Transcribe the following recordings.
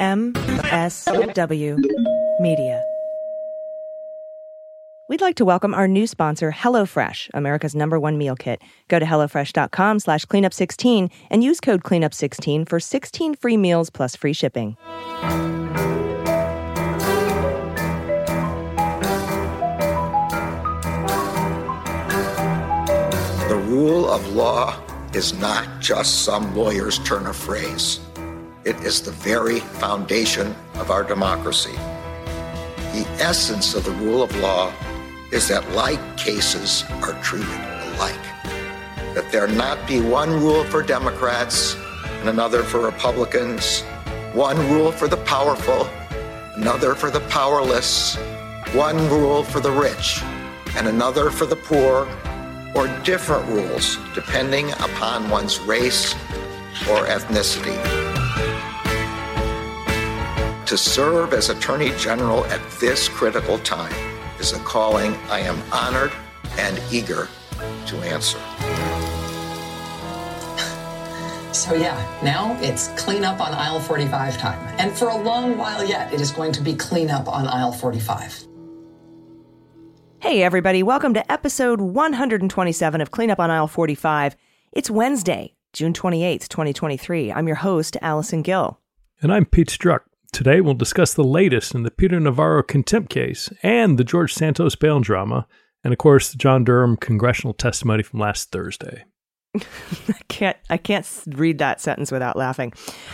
MSW Media. We'd like to welcome our new sponsor, HelloFresh, America's #1 meal kit. Go to HelloFresh.com/cleanup16 and use code cleanup16 for 16 free meals plus free shipping. The rule of law is not just some lawyer's turn of phrase. It is the very foundation of our democracy. The essence of the rule of law is that like cases are treated alike. That there not be one rule for Democrats and another for Republicans, one rule for the powerful, another for the powerless, one rule for the rich and another for the poor, or different rules depending upon one's race or ethnicity. To serve as Attorney General at this critical time is a calling I am honored and eager to answer. So now it's clean up on aisle 45 time. And for a long while yet, it is going to be clean up on aisle 45. Hey everybody, welcome to episode 127 of Clean Up on Aisle 45. It's Wednesday, June 28th, 2023. I'm your host, Allison Gill. And I'm Pete Strzok. Today we'll discuss the latest in the Peter Navarro contempt case and the George Santos bail drama, and of course the John Durham congressional testimony from last Thursday. I can't read that sentence without laughing.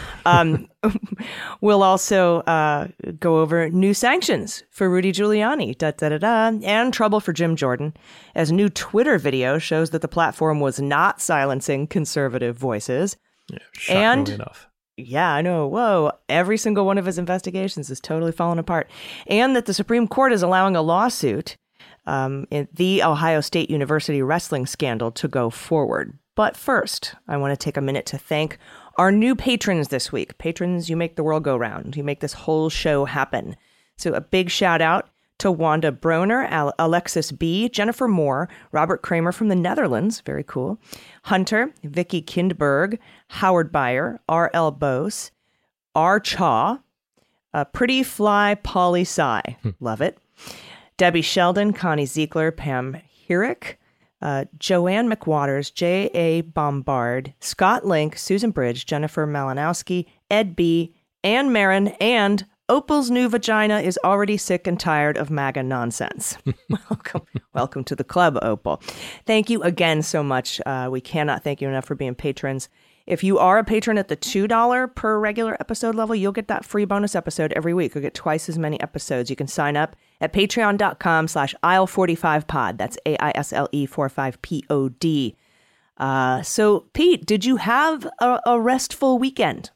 We'll also go over new sanctions for Rudy Giuliani, and trouble for Jim Jordan, as a new Twitter video shows that the platform was not silencing conservative voices. Yeah, shockingly enough. Yeah, I know. Whoa. Every single one of his investigations is totally falling apart. And that the Supreme Court is allowing a lawsuit in the Ohio State University wrestling scandal to go forward. But first, I want to take a minute to thank our new patrons this week. Patrons, you make the world go round. You make this whole show happen. So a big shout out to Wanda Broner, Alexis B., Jennifer Moore, Robert Kramer from the Netherlands, very cool, Hunter, Vicky Kindberg, Howard Beyer, R.L. Bose, R. Chaw, Pretty Fly Polly Sy, love it, Debbie Sheldon, Connie Ziegler, Pam Herrick, Joanne McWaters, J.A. Bombard, Scott Link, Susan Bridge, Jennifer Malinowski, Ed B., Ann Marin, and Opal's new vagina is already sick and tired of MAGA nonsense. Welcome to the club, Opal. Thank you again so much. We cannot thank you enough for being patrons. If you are a patron at the $2 per regular episode level, you'll get that free bonus episode every week. You'll get twice as many episodes. You can sign up at patreon.com/aisle45pod. That's AISLE45POD. So, Pete, did you have a restful weekend?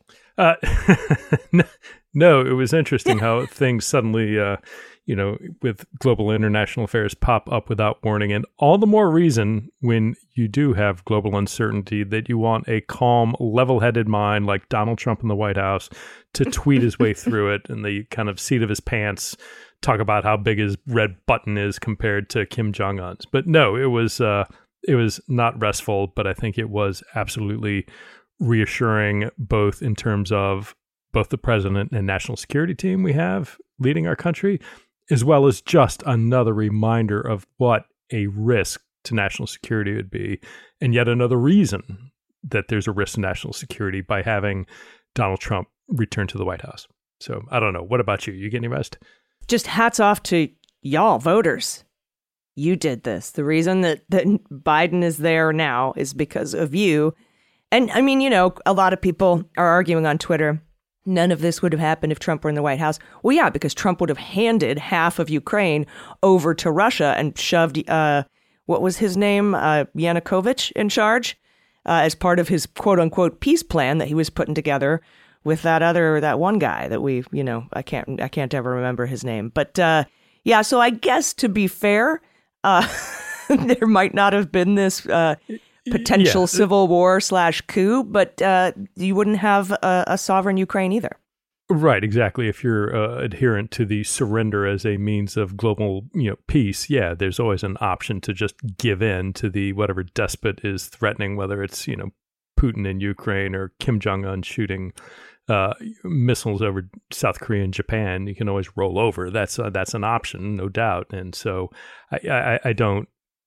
No, it was interesting how things suddenly, with global international affairs pop up without warning. And all the more reason when you do have global uncertainty that you want a calm, level-headed mind like Donald Trump in the White House to tweet his way through it in the kind of seat of his pants, talk about how big his red button is compared to Kim Jong-un's. But no, it was not restful, but I think it was absolutely reassuring, both in terms of both the president and national security team we have leading our country, as well as just another reminder of what a risk to national security would be, and yet another reason that there's a risk to national security by having Donald Trump return to the White House. So I don't know. What about you? You get any rest? Just hats off to y'all, voters. You did this. The reason that Biden is there now is because of you. And I mean, a lot of people are arguing on Twitter, none of this would have happened if Trump were in the White House. Well, yeah, because Trump would have handed half of Ukraine over to Russia and shoved, what was his name, Yanukovych in charge as part of his quote unquote peace plan that he was putting together with that one guy that I can't ever remember his name. But yeah, so I guess to be fair, there might not have been this potential civil war / coup, but you wouldn't have a sovereign Ukraine either. Right, exactly. If you're adherent to the surrender as a means of global, peace, there's always an option to just give in to the whatever despot is threatening, whether it's, Putin in Ukraine or Kim Jong-un shooting missiles over South Korea and Japan, you can always roll over. That's an option, no doubt. And so I don't,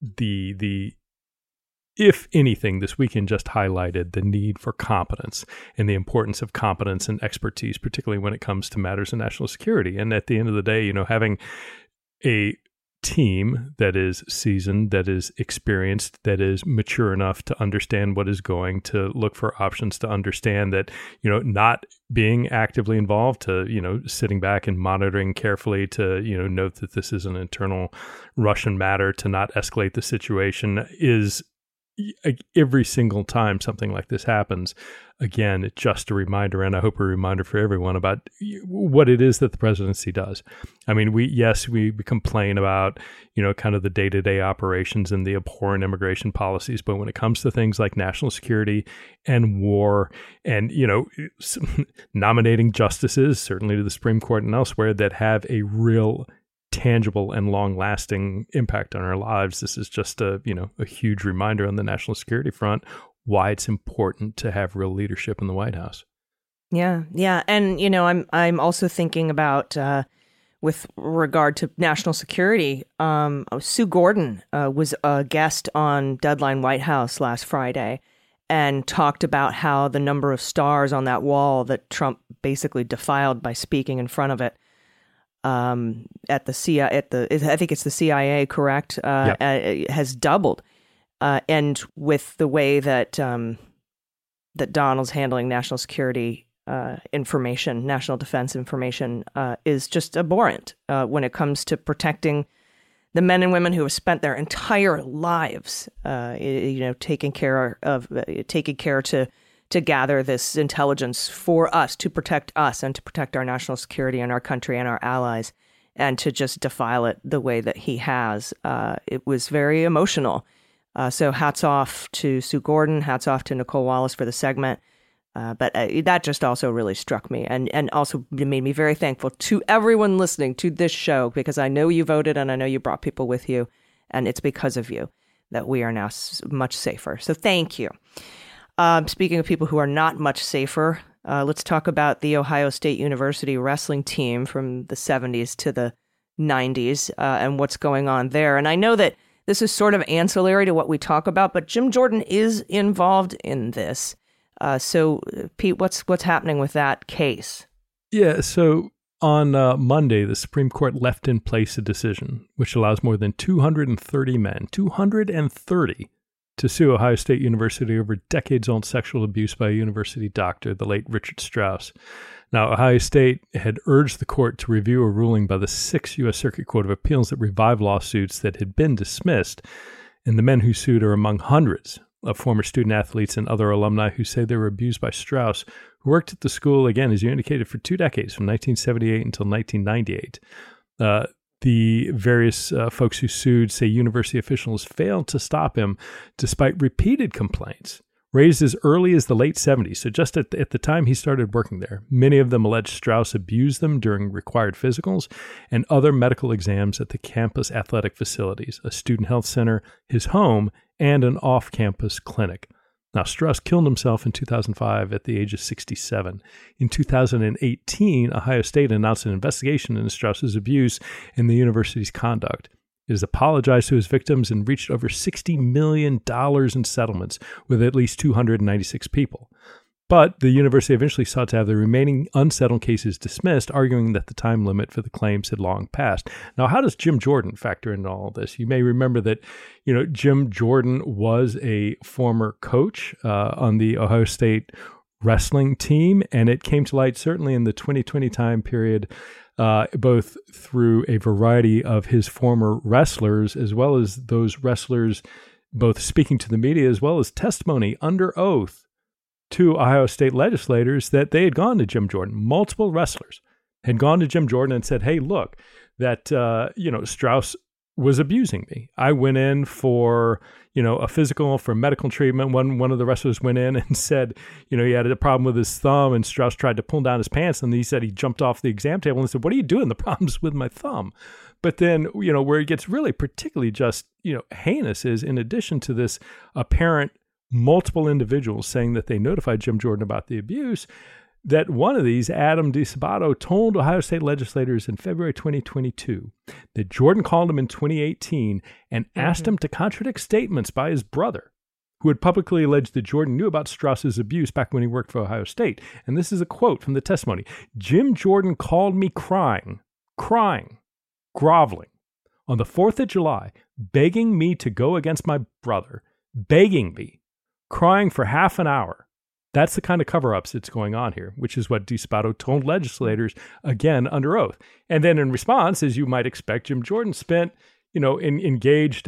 if anything, this weekend just highlighted the need for competence and the importance of competence and expertise, particularly when it comes to matters of national security. And at the end of the day, having a team that is seasoned, that is experienced, that is mature enough to understand what is going, to look for options, to understand that, not being actively involved, to, sitting back and monitoring carefully, to, note that this is an internal Russian matter, to not escalate the situation is every single time something like this happens. Again, it's just a reminder, and I hope a reminder for everyone about what it is that the presidency does. I mean, we complain about, kind of the day-to-day operations and the abhorrent immigration policies, but when it comes to things like national security and war and, nominating justices, certainly to the Supreme Court and elsewhere, that have a real tangible and long-lasting impact on our lives, this is just a huge reminder on the national security front why it's important to have real leadership in the White House. Yeah, and I'm also thinking about with regard to national security. Sue Gordon was a guest on Deadline White House last Friday and talked about how the number of stars on that wall that Trump basically defiled by speaking in front of it at the CIA, I think it's the CIA, correct? Yep. Has doubled. And with the way that that Donald's handling national security information, national defense information, is just abhorrent when it comes to protecting the men and women who have spent their entire lives, taking care to gather this intelligence for us, to protect us and to protect our national security and our country and our allies, and to just defile it the way that he has. It was very emotional. So hats off to Sue Gordon, hats off to Nicole Wallace for the segment. But that just also really struck me and also made me very thankful to everyone listening to this show, because I know you voted and I know you brought people with you, and it's because of you that we are now much safer. So thank you. Speaking of people who are not much safer, let's talk about the Ohio State University wrestling team from the 70s to the 90s and what's going on there. And I know that this is sort of ancillary to what we talk about, but Jim Jordan is involved in this. So, Pete, what's happening with that case? Yeah, so on Monday, the Supreme Court left in place a decision which allows more than 230 men, 230, to sue Ohio State University over decades-old sexual abuse by a university doctor, the late Richard Strauss. Now, Ohio State had urged the court to review a ruling by the 6th U.S. Circuit Court of Appeals that revived lawsuits that had been dismissed, and the men who sued are among hundreds of former student athletes and other alumni who say they were abused by Strauss, who worked at the school, again, as you indicated, for 2 decades, from 1978 until 1998. The various folks who sued say university officials failed to stop him despite repeated complaints raised as early as the late 70s, so just at the time he started working there. Many of them alleged Strauss abused them during required physicals and other medical exams at the campus athletic facilities, a student health center, his home, and an off-campus clinic. Now, Strauss killed himself in 2005 at the age of 67. In 2018, Ohio State announced an investigation into Strauss's abuse and the university's conduct. It has apologized to his victims and reached over $60 million in settlements with at least 296 people. But the university eventually sought to have the remaining unsettled cases dismissed, arguing that the time limit for the claims had long passed. Now, how does Jim Jordan factor into all of this? You may remember that, Jim Jordan was a former coach on the Ohio State wrestling team, and it came to light certainly in the 2020 time period, both through a variety of his former wrestlers, as well as those wrestlers both speaking to the media, as well as testimony under oath to Ohio State legislators that they had gone to Jim Jordan. Multiple wrestlers had gone to Jim Jordan and said, hey, look, that, Strauss was abusing me. I went in for, a physical, for medical treatment. One of the wrestlers went in and said, he had a problem with his thumb, and Strauss tried to pull down his pants, and he said he jumped off the exam table and said, what are you doing? The problem's with my thumb. But then, where it gets really particularly just, heinous is, in addition to this apparent multiple individuals saying that they notified Jim Jordan about the abuse, that one of these, Adam DiSabato, told Ohio State legislators in February 2022 that Jordan called him in 2018 and asked him to contradict statements by his brother, who had publicly alleged that Jordan knew about Strauss's abuse back when he worked for Ohio State. And this is a quote from the testimony. Jim Jordan called me crying, groveling, on the 4th of July, begging me to go against my brother, begging me, crying for half an hour. That's the kind of cover-ups that's going on here, which is what DiSabato told legislators, again, under oath. And then in response, as you might expect, Jim Jordan spent, engaged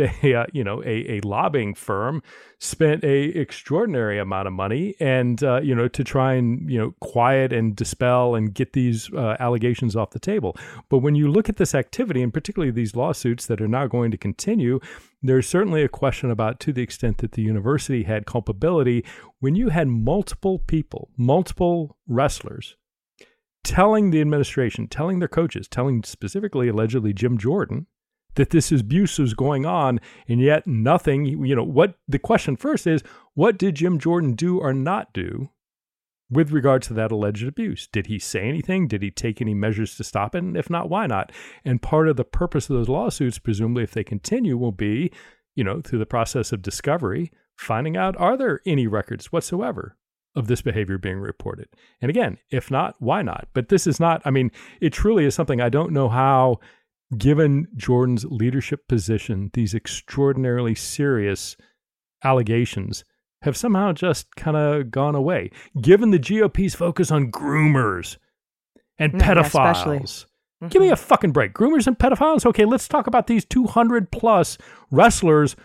a lobbying firm, spent a extraordinary amount of money and, to try and, quiet and dispel and get these allegations off the table. But when you look at this activity, and particularly these lawsuits that are now going to continue, there's certainly a question about to the extent that the university had culpability when you had multiple people, multiple wrestlers, telling the administration, telling their coaches, telling specifically, allegedly, Jim Jordan, that this abuse was going on, and yet nothing, what the question first is, what did Jim Jordan do or not do with regard to that alleged abuse? Did he say anything? Did he take any measures to stop it? And if not, why not? And part of the purpose of those lawsuits, presumably if they continue, will be, through the process of discovery, finding out, are there any records whatsoever of this behavior being reported? And again, if not, why not? But this is not, it truly is something I don't know how, given Jordan's leadership position, these extraordinarily serious allegations have somehow just kind of gone away. Given the GOP's focus on groomers and pedophiles. Yeah, give me a fucking break. Groomers and pedophiles? Okay, let's talk about these 200 plus wrestlers,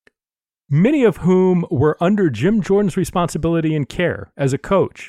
many of whom were under Jim Jordan's responsibility and care as a coach,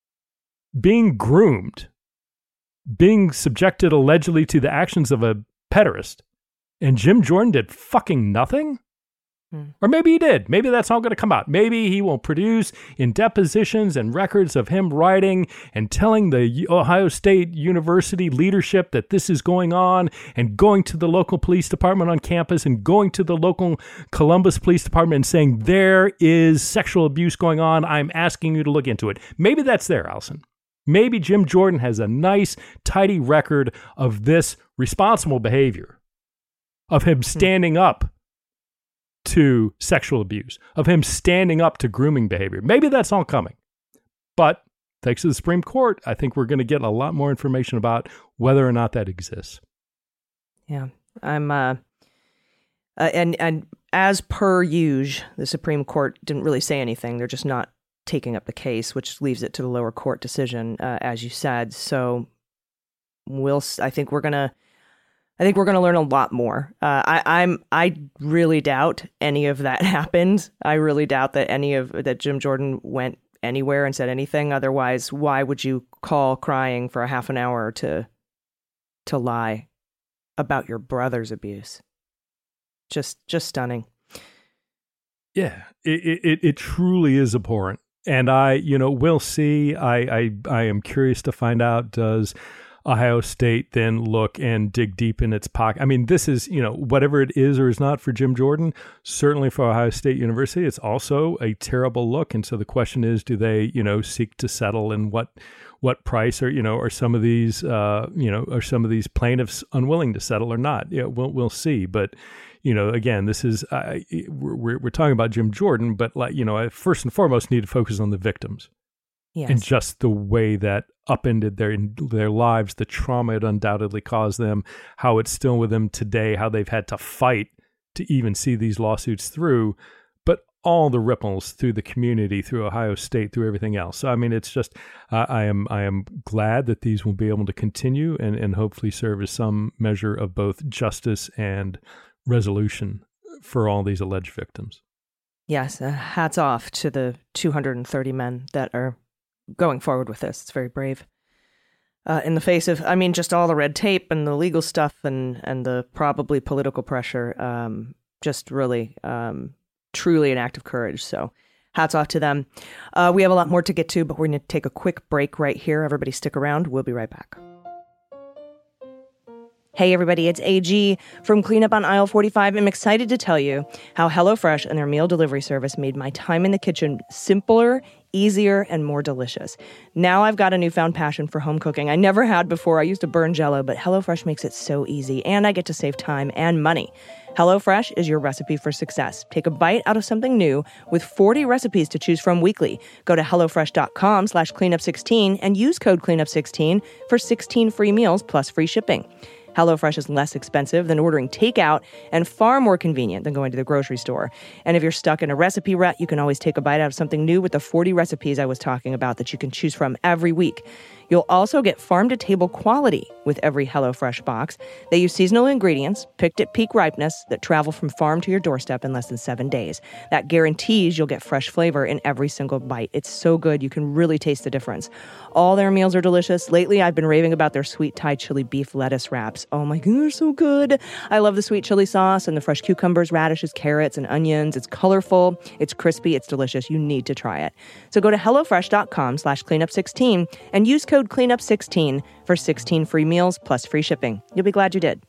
being groomed, being subjected allegedly to the actions of a pederast, and Jim Jordan did fucking nothing? Or maybe he did. Maybe that's all going to come out. Maybe he will produce in depositions and records of him writing and telling the Ohio State University leadership that this is going on, and going to the local police department on campus and going to the local Columbus Police Department and saying, there is sexual abuse going on. I'm asking you to look into it. Maybe that's there, Allison. Maybe Jim Jordan has a nice, tidy record of this responsible behavior, of him standing up to sexual abuse, of him standing up to grooming behavior. Maybe that's all coming. But thanks to the Supreme Court, I think we're going to get a lot more information about whether or not that exists. Yeah, I'm, and as per usual, the Supreme Court didn't really say anything. They're just not taking up the case, which leaves it to the lower court decision, as you said. So I think we're gonna learn a lot more. I really doubt any of that happened. I really doubt that Jim Jordan went anywhere and said anything. Otherwise, why would you call crying for a half an hour to lie about your brother's abuse? Just stunning. Yeah, it truly is abhorrent. And we'll see. I am curious to find out, does Ohio State then look and dig deep in its pocket? This is, whatever it is or is not for Jim Jordan, certainly for Ohio State University, it's also a terrible look. And so the question is, do they, seek to settle, and what price, or, are some of these, are some of these plaintiffs unwilling to settle or not? Yeah, we'll see. But, again, this is, we're talking about Jim Jordan, but I first and foremost need to focus on the victims. Yes. And just the way that upended their lives, the trauma it undoubtedly caused them, how it's still with them today, how they've had to fight to even see these lawsuits through, but all the ripples through the community, through Ohio State, through everything else. So, it's just, I am glad that these will be able to continue and hopefully serve as some measure of both justice and resolution for all these alleged victims. Yes, hats off to the 230 men that are going forward with this. It's very brave. In the face of, just all the red tape and the legal stuff and the probably political pressure, just really, truly an act of courage. So hats off to them. We have a lot more to get to, but we're going to take a quick break right here. Everybody stick around. We'll be right back. Hey everybody, it's AG from Cleanup on Aisle 45. I'm excited to tell you how HelloFresh and their meal delivery service made my time in the kitchen simpler, easier and more delicious. Now I've got a newfound passion for home cooking. I never had before. I used to burn Jell-O, but HelloFresh makes it so easy, and I get to save time and money. HelloFresh is your recipe for success. Take a bite out of something new with 40 recipes to choose from weekly. Go to HelloFresh.com/cleanup16 and use code cleanup16 for 16 free meals plus free shipping. HelloFresh is less expensive than ordering takeout and far more convenient than going to the grocery store. And if you're stuck in a recipe rut, you can always take a bite out of something new with the 40 recipes I was talking about that you can choose from every week. You'll also get farm-to-table quality with every HelloFresh box. They use seasonal ingredients, picked at peak ripeness, that travel from farm to your doorstep in less than 7 days. That guarantees you'll get fresh flavor in every single bite. It's so good, you can really taste the difference. All their meals are delicious. Lately, I've been raving about their sweet Thai chili beef lettuce wraps. Oh my God, they're so good. I love the sweet chili sauce and the fresh cucumbers, radishes, carrots, and onions. It's colorful, it's crispy, it's delicious. You need to try it. So go to HelloFresh.com/cleanup16 and use code cleanup16 for 16 free meals plus free shipping. You'll be glad you did.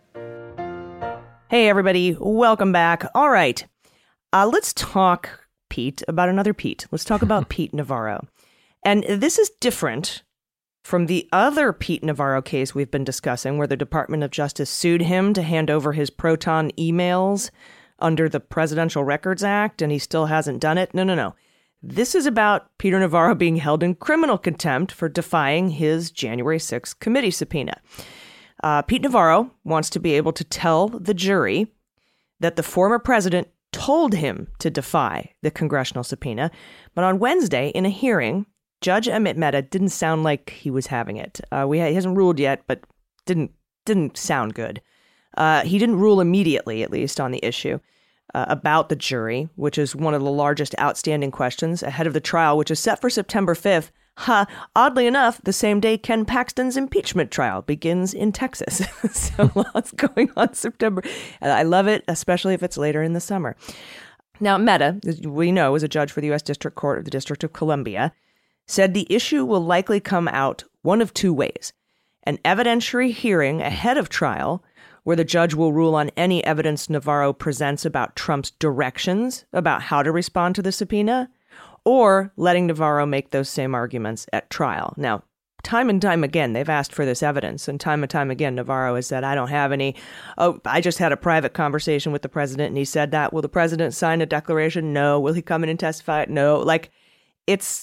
Hey, everybody. Welcome back. All right. Let's talk, Pete, about another Pete. Let's talk about Pete Navarro. And this is different from the other Pete Navarro case we've been discussing, where the Department of Justice sued him to hand over his Proton emails under the Presidential Records Act, and he still hasn't done it. No. This is about Peter Navarro being held in criminal contempt for defying his January 6th committee subpoena. Pete Navarro wants to be able to tell the jury that the former president told him to defy the congressional subpoena. But on Wednesday, in a hearing, Judge Emmett Mehta didn't sound like he was having it. He hasn't ruled yet, but didn't sound good. He didn't rule immediately, at least, on the issue about the jury, which is one of the largest outstanding questions ahead of the trial, which is set for September 5th. Oddly enough, the same day Ken Paxton's impeachment trial begins in Texas. So lots going on September. I love it, especially if it's later in the summer. Now, Mehta, as we know, is a judge for the U.S. District Court of the District of Columbia, said the issue will likely come out one of two ways: an evidentiary hearing ahead of trial, where the judge will rule on any evidence Navarro presents about Trump's directions about how to respond to the subpoena, or letting Navarro make those same arguments at trial. Now, time and time again, they've asked for this evidence, and time again, Navarro has said, I don't have any. Oh, I just had a private conversation with the president, and he said that. Will the president sign a declaration? No. Will he come in and testify? No. Like, it's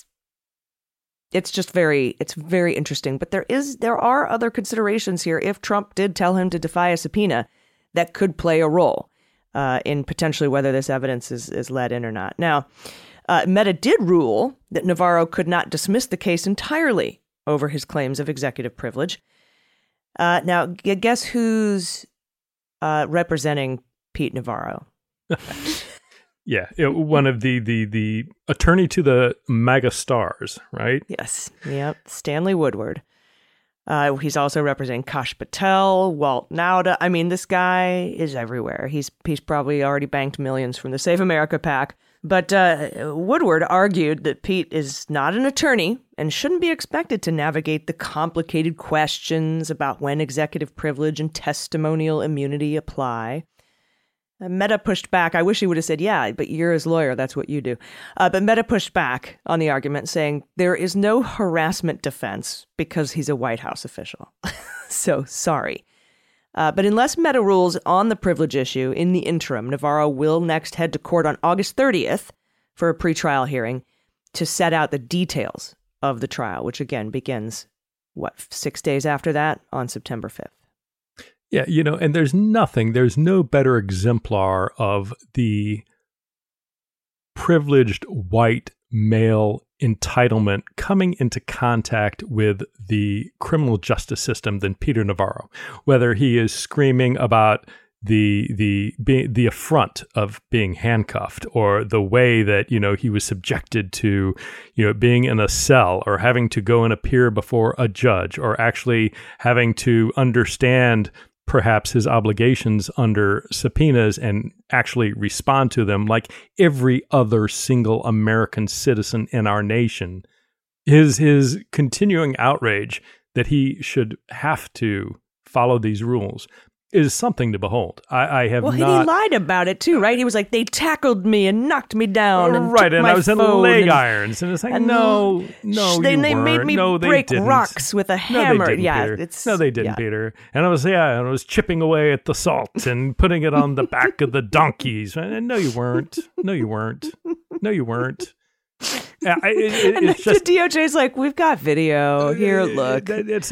just very interesting. But there are other considerations here. If Trump did tell him to defy a subpoena, that could play a role in potentially whether this evidence is let in or not. Now, Mehta did rule that Navarro could not dismiss the case entirely over his claims of executive privilege. Now, guess who's representing Pete Navarro? Yeah, one of the attorney to the MAGA stars, right? Yes. Yep. Stanley Woodward. He's also representing Kash Patel, Walt Nauta. I mean, this guy is everywhere. He's probably already banked millions from the Save America PAC. But Woodward argued that Pete is not an attorney and shouldn't be expected to navigate the complicated questions about when executive privilege and testimonial immunity apply. Mehta pushed back. I wish he would have said, yeah, but you're his lawyer. That's what you do. But Mehta pushed back on the argument, saying there is no harassment defense because he's a White House official. So sorry. But unless Mehta rules on the privilege issue in the interim, Navarro will next head to court on August 30th for a pretrial hearing to set out the details of the trial, which again begins, 6 days after that on September 5th. Yeah, and there's no better exemplar of the privileged white male entitlement coming into contact with the criminal justice system than Peter Navarro. Whether he is screaming about the affront of being handcuffed, or the way that he was subjected to being in a cell, or having to go and appear before a judge, or actually having to understand perhaps his obligations under subpoenas and actually respond to them like every other single American citizen in our nation. His continuing outrage that he should have to follow these rules is something to behold. I have well, not. he lied about it too, right? He was like, they tackled me and knocked me down, and right, took and my I was in phone leg and, irons, and it's like, and no, they you made weren't. me No, they break didn't. rocks with a hammer. No, they didn't, yeah, Peter. No, they didn't, Peter. And I was chipping away at the salt and putting it on the back of the donkeys. And no, you weren't. No, you weren't. No, you weren't. It's just the DOJ's like, we've got video here. Look, it is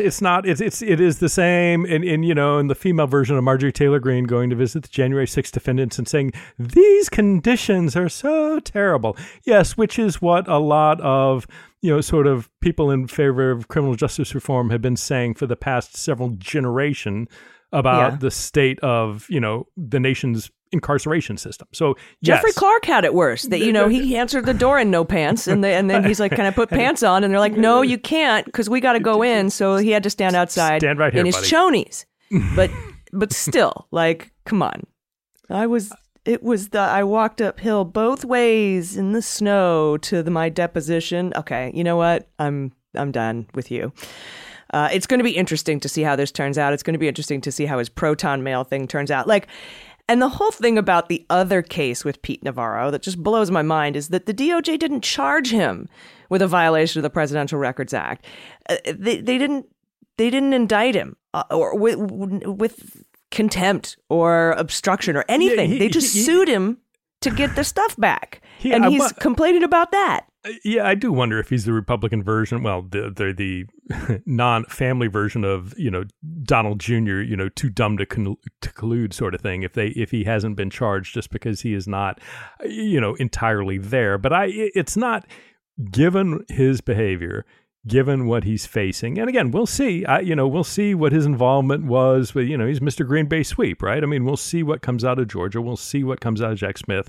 the same. And in the female version of Marjorie Taylor Greene going to visit the January 6th defendants and saying these conditions are so terrible. Yes, which is what a lot of sort of people in favor of criminal justice reform have been saying for the past several generations about the state of the nation's incarceration system. So Jeffrey Clark had it worse. That he answered the door in no pants, and then he's like, "Can I put pants on?" And they're like, "No, you can't, because we got to go in." So he had to stand outside right here, in his buddy. chonies. But still, like, come on. I walked uphill both ways in the snow to my deposition. Okay, you know what? I'm done with you. It's going to be interesting to see how this turns out. It's going to be interesting to see how his proton mail thing turns out. And the whole thing about the other case with Pete Navarro that just blows my mind is that the DOJ didn't charge him with a violation of the Presidential Records Act. They didn't indict him or with contempt or obstruction or anything. They just sued him to get the stuff back. And he's complaining about that. Yeah, I do wonder if he's the Republican version. Well, the non-family version of Donald Jr. Too dumb to collude sort of thing. If he hasn't been charged just because he is not entirely there. But it's not, given his behavior, given what he's facing. And again, we'll see. We'll see what his involvement was with. He's Mr. Green Bay Sweep, right? I mean, we'll see what comes out of Georgia. We'll see what comes out of Jack Smith.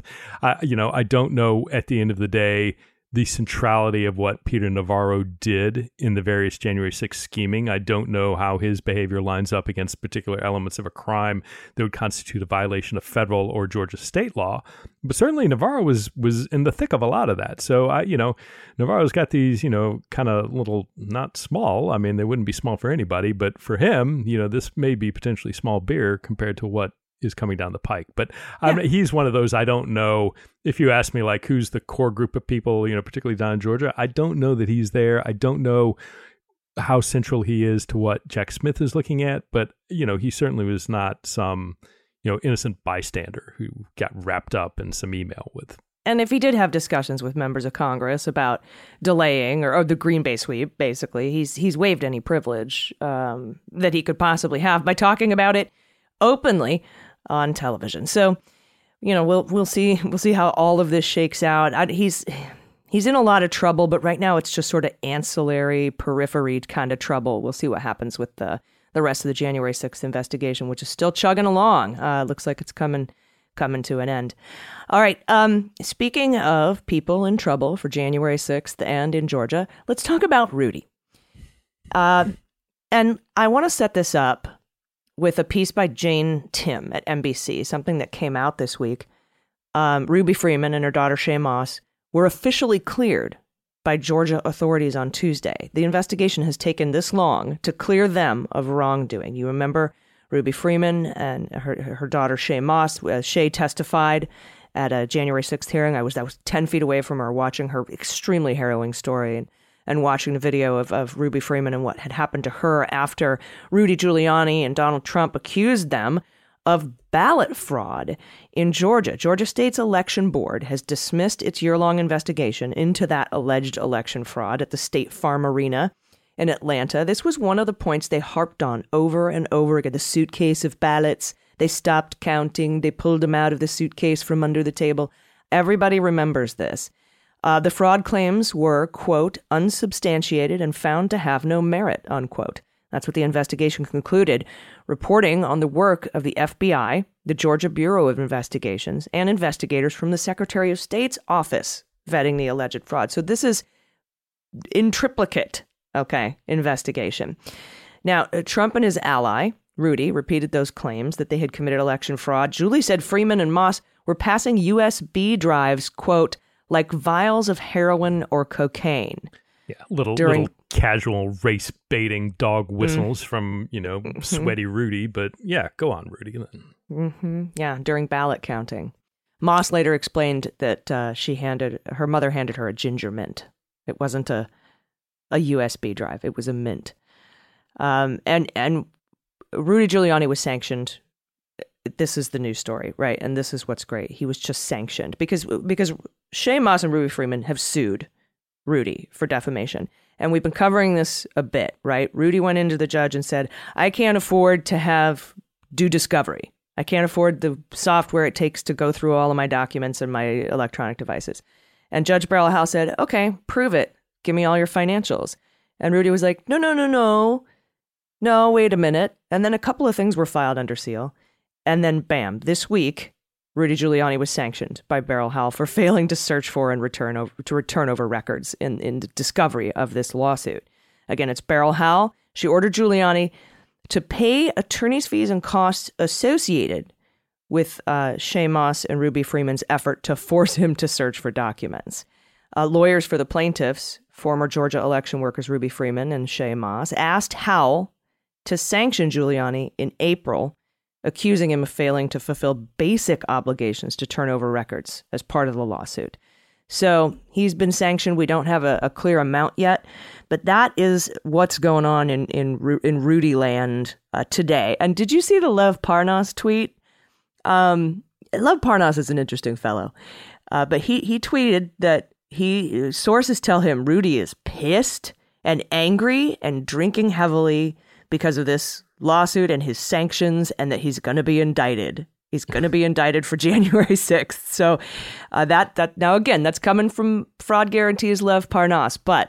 I don't know at the end of the day the centrality of what Peter Navarro did in the various January 6th scheming. I don't know how his behavior lines up against particular elements of a crime that would constitute a violation of federal or Georgia state law. But certainly Navarro was in the thick of a lot of that. So, Navarro's got these, kind of little, not small. I mean, they wouldn't be small for anybody, but for him, this may be potentially small beer compared to what is coming down the pike. But he's one of those, I don't know. If you ask me, like, who's the core group of people, particularly down in Georgia, I don't know that he's there. I don't know how central he is to what Jack Smith is looking at, but, he certainly was not some, innocent bystander who got wrapped up in some email with. And if he did have discussions with members of Congress about delaying or the Green Bay Sweep, basically, he's waived any privilege that he could possibly have by talking about it openly on television. So, we'll see how all of this shakes out. He's in a lot of trouble, but right now it's just sort of ancillary, periphery kind of trouble. We'll see what happens with the rest of the January 6th investigation, which is still chugging along. Looks like it's coming to an end. All right. Speaking of people in trouble for January 6th and in Georgia, let's talk about Rudy. And I want to set this up with a piece by Jane Tim at NBC, something that came out this week. Ruby Freeman and her daughter Shaye Moss were officially cleared by Georgia authorities on Tuesday. The investigation has taken this long to clear them of wrongdoing. You remember Ruby Freeman and her daughter Shaye Moss. Shaye testified at a January 6th hearing. I was 10 feet away from her, watching her extremely harrowing story and watching the video of Ruby Freeman and what had happened to her after Rudy Giuliani and Donald Trump accused them of ballot fraud in Georgia. Georgia State's election board has dismissed its year-long investigation into that alleged election fraud at the State Farm Arena in Atlanta. This was one of the points they harped on over and over again, the suitcase of ballots. They stopped counting. They pulled them out of the suitcase from under the table. Everybody remembers this. The fraud claims were, quote, unsubstantiated and found to have no merit, unquote. That's what the investigation concluded, reporting on the work of the FBI, the Georgia Bureau of Investigations, and investigators from the Secretary of State's office vetting the alleged fraud. So this is in triplicate, investigation. Now, Trump and his ally, Rudy, repeated those claims that they had committed election fraud. Julie said Freeman and Moss were passing USB drives, quote, like vials of heroin or cocaine. Yeah, little casual race baiting dog whistles from, sweaty Rudy. But yeah, go on, Rudy. Yeah, during ballot counting. Moss later explained that her mother handed her a ginger mint. It wasn't a USB drive. It was a mint. And Rudy Giuliani was sanctioned. This is the news story, right? And this is what's great. He was just sanctioned because Shaye Moss and Ruby Freeman have sued Rudy for defamation. And we've been covering this a bit, right? Rudy went into the judge and said, I can't afford to do discovery. I can't afford the software it takes to go through all of my documents and my electronic devices. And Judge Beryl Howell said, okay, prove it. Give me all your financials. And Rudy was like, no, wait a minute. And then a couple of things were filed under seal. And then bam, this week, Rudy Giuliani was sanctioned by Beryl Howell for failing to search for and return over records in the discovery of this lawsuit. Again, it's Beryl Howell. She ordered Giuliani to pay attorney's fees and costs associated with Shaye Moss and Ruby Freeman's effort to force him to search for documents. Lawyers for the plaintiffs, former Georgia election workers Ruby Freeman and Shaye Moss, asked Howell to sanction Giuliani in April, accusing him of failing to fulfill basic obligations to turn over records as part of the lawsuit. So he's been sanctioned. We don't have a clear amount yet, but that is what's going on in Rudy land today. And did you see the Lev Parnas tweet? Lev Parnas is an interesting fellow, but he tweeted that sources tell him Rudy is pissed and angry and drinking heavily because of this lawsuit and his sanctions, and that he's going to be indicted. He's going to be indicted for January 6th. So that now, again, that's coming from Fraud Guarantees Lev Parnas. But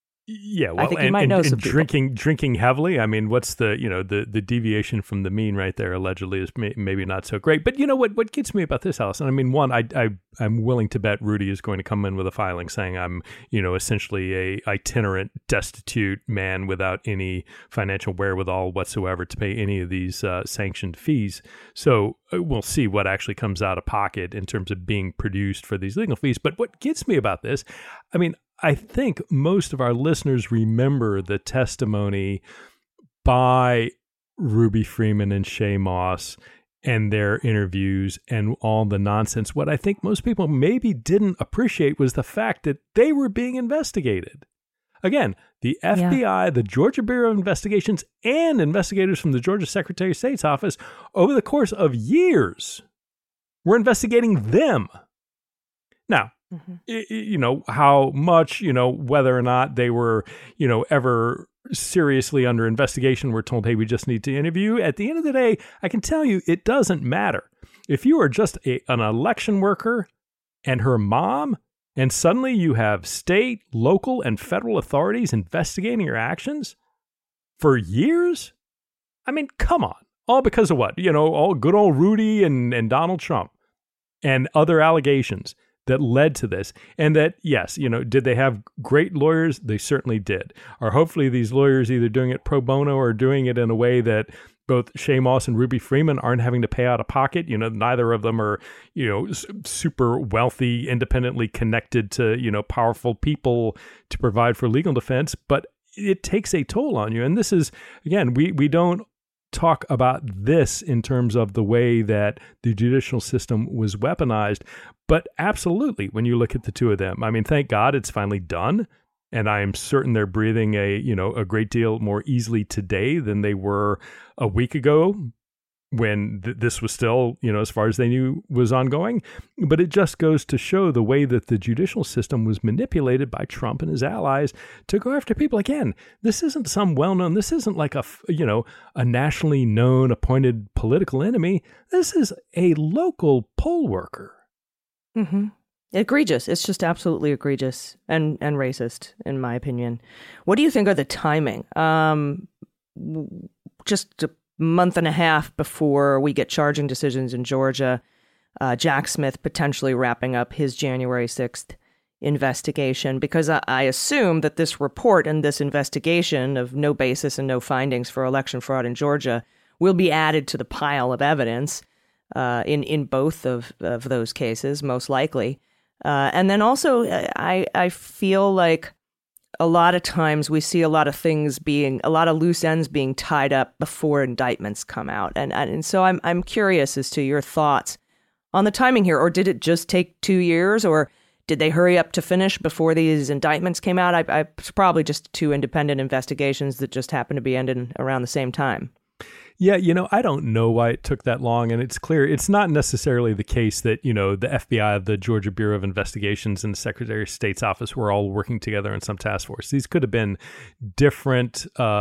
yeah, well, I think you might know some people. Drinking heavily. I mean, what's the deviation from the mean right there? Allegedly is maybe not so great. But you know what gets me about this, Allison? I mean, one, I'm willing to bet Rudy is going to come in with a filing saying I'm essentially a itinerant, destitute man without any financial wherewithal whatsoever to pay any of these sanctioned fees. So we'll see what actually comes out of pocket in terms of being produced for these legal fees. But what gets me about this, I mean, I think most of our listeners remember the testimony by Ruby Freeman and Shaye Moss and their interviews and all the nonsense. What I think most people maybe didn't appreciate was the fact that they were being investigated. Again, the FBI, the Georgia Bureau of Investigations, and investigators from the Georgia Secretary of State's office over the course of years were investigating them. Now, how much, whether or not they were, ever seriously under investigation, we're told, hey, we just need to interview. At the end of the day, I can tell you it doesn't matter. If you are just an election worker and her mom, and suddenly you have state, local, and federal authorities investigating your actions for years, I mean, come on. All because of what? All good old Rudy and Donald Trump and other allegations that led to this. And that, yes, did they have great lawyers? They certainly did. Or hopefully these lawyers either doing it pro bono or doing it in a way that both Shaye Moss and Ruby Freeman aren't having to pay out of pocket. Neither of them are, super wealthy, independently connected to, powerful people to provide for legal defense. But it takes a toll on you. And this is, again, we don't talk about this in terms of the way that the judicial system was weaponized. But absolutely, when you look at the two of them, I mean, thank God it's finally done. And I am certain they're breathing a great deal more easily today than they were a week ago when this was still, as far as they knew, was ongoing. But it just goes to show the way that the judicial system was manipulated by Trump and his allies to go after people. Again, this isn't some well-known, this isn't like a nationally known appointed political enemy. This is a local poll worker. Mm-hmm. Egregious. It's just absolutely egregious and racist, in my opinion. What do you think of the timing? Just a month and a half before we get charging decisions in Georgia, Jack Smith potentially wrapping up his January 6th investigation, because I assume that this report and this investigation of no basis and no findings for election fraud in Georgia will be added to the pile of evidence in both of those cases, most likely. And then also, I feel like a lot of times we see a lot of loose ends being tied up before indictments come out. And so I'm curious as to your thoughts on the timing here, or did it just take 2 years, or did they hurry up to finish before these indictments came out? It's probably just 2 independent investigations that just happened to be ending around the same time. Yeah, I don't know why it took that long. And it's clear it's not necessarily the case that, the FBI, the Georgia Bureau of Investigations, and the Secretary of State's office were all working together in some task force. These could have been different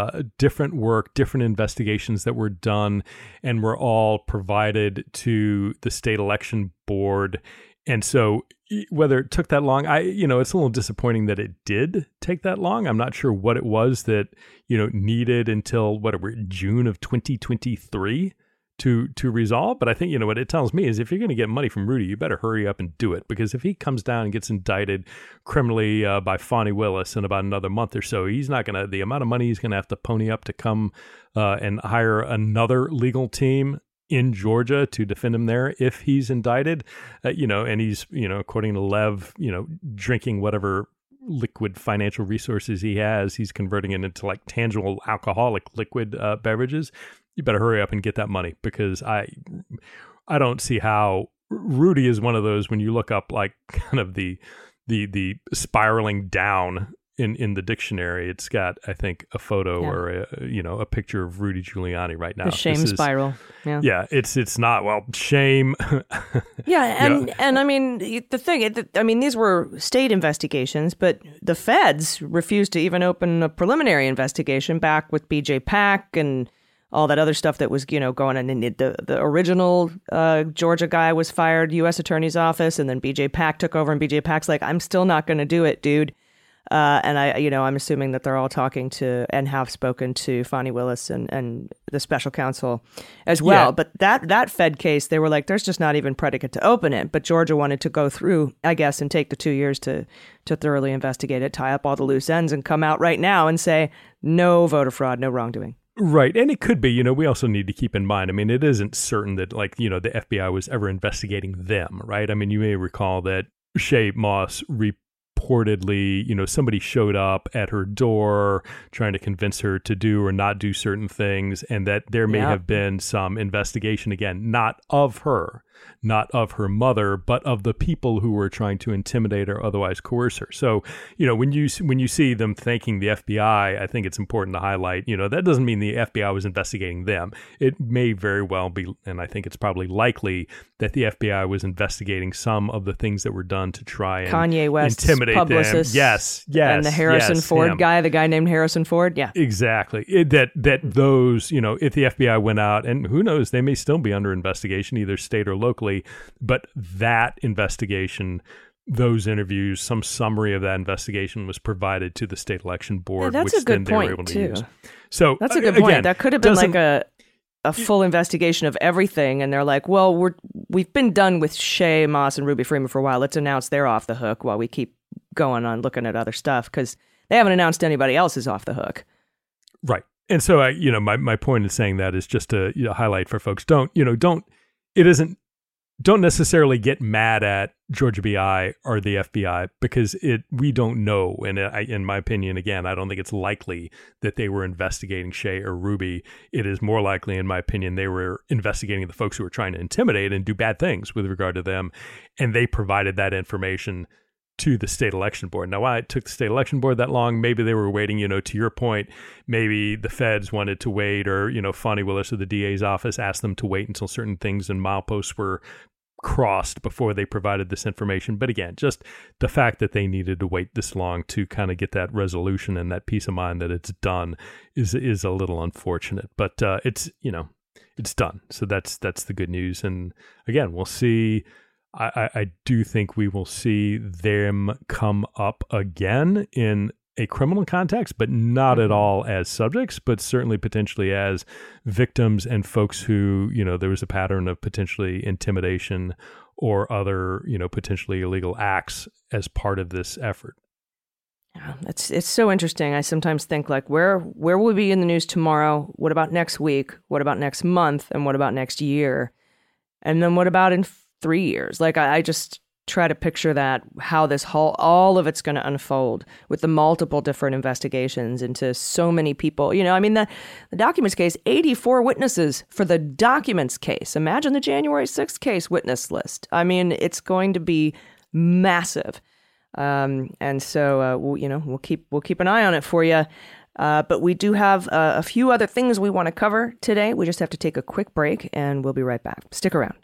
work, different investigations that were done and were all provided to the state election board. And so whether it took that long, it's a little disappointing that it did take that long. I'm not sure what it was that, needed until June of 2023 to resolve. But I think, what it tells me is if you're going to get money from Rudy, you better hurry up and do it, because if he comes down and gets indicted criminally by Fani Willis in about another month or so, he's not going to, the amount of money he's going to have to pony up to come and hire another legal team in Georgia to defend him there if he's indicted, and he's, according to Lev, drinking whatever liquid financial resources he has, he's converting it into like tangible alcoholic liquid beverages. You better hurry up and get that money, because I don't see how Rudy is one of those, when you look up like kind of the spiraling down in the dictionary, it's got, I think, a photo or a picture of Rudy Giuliani right now. The shame spiral. Yeah, it's not, shame. Yeah, and I mean, the thing, these were state investigations, but the feds refused to even open a preliminary investigation back with BJ Pak and all that other stuff that was, going on. And the original Georgia guy was fired, U.S. Attorney's Office, and then BJ Pak took over, and BJ Pak's like, I'm still not going to do it, dude. And I'm assuming that they're all talking to and have spoken to Fani Willis and the special counsel as well. Yeah. But that Fed case, they were like, there's just not even predicate to open it. But Georgia wanted to go through, I guess, and take the 2 years to thoroughly investigate it, tie up all the loose ends, and come out right now and say no voter fraud, no wrongdoing. Right. And it could be, we also need to keep in mind, it isn't certain that the FBI was ever investigating them, right? You may recall that Shaye Moss reportedly, somebody showed up at her door trying to convince her to do or not do certain things, and that there may have been some investigation, again, not of her, not of her mother, but of the people who were trying to intimidate or otherwise coerce her. So, when you see them thanking the FBI, I think it's important to highlight, that doesn't mean the FBI was investigating them. It may very well be, and I think it's probably likely, that the FBI was investigating some of the things that were done to try and Kanye West's intimidate publicist, them. Yes. And the Harrison Ford guy, the guy named Harrison Ford. Yeah. Exactly. That those, if the FBI went out, and who knows, they may still be under investigation, either state or locally, but that investigation, those interviews, some summary of that investigation was provided to the state election board, that's which a good then they were point able to too. use. So that's a good point. That could have been like a full investigation of everything, and they're like, well, we've been done with Shaye Moss and Ruby Freeman for a while. Let's announce they're off the hook while we keep going on looking at other stuff, because they haven't announced anybody else is off the hook. Right. And so, my point in saying that is just to highlight for folks, don't necessarily get mad at Georgia BI or the FBI, because we don't know. And in my opinion, again, I don't think it's likely that they were investigating Shaye or Ruby. It is more likely, in my opinion, they were investigating the folks who were trying to intimidate and do bad things with regard to them. And they provided that information to the state election board. Now, why it took the state election board that long, maybe they were waiting, to your point, maybe the feds wanted to wait, or, Fani Willis or the DA's office asked them to wait until certain things and mileposts were crossed before they provided this information. But again, just the fact that they needed to wait this long to kind of get that resolution and that peace of mind that it's done is a little unfortunate. But it's done. So that's the good news. And again, we'll see. I do think we will see them come up again in a criminal context, but not at all as subjects, but certainly potentially as victims and folks who, there was a pattern of potentially intimidation or other, potentially illegal acts as part of this effort. Yeah, it's so interesting. I sometimes think like, where will we be in the news tomorrow? What about next week? What about next month? And what about next year? And then what about in 3 years? Like, I just, try to picture that, how this all of it's going to unfold with the multiple different investigations into so many people. You know, I mean, the documents case, 84 witnesses for the documents case. Imagine the January 6th case witness list. I mean, it's going to be massive. And so, we'll keep an eye on it for you. But we do have a few other things we want to cover today. We just have to take a quick break, and we'll be right back. Stick around.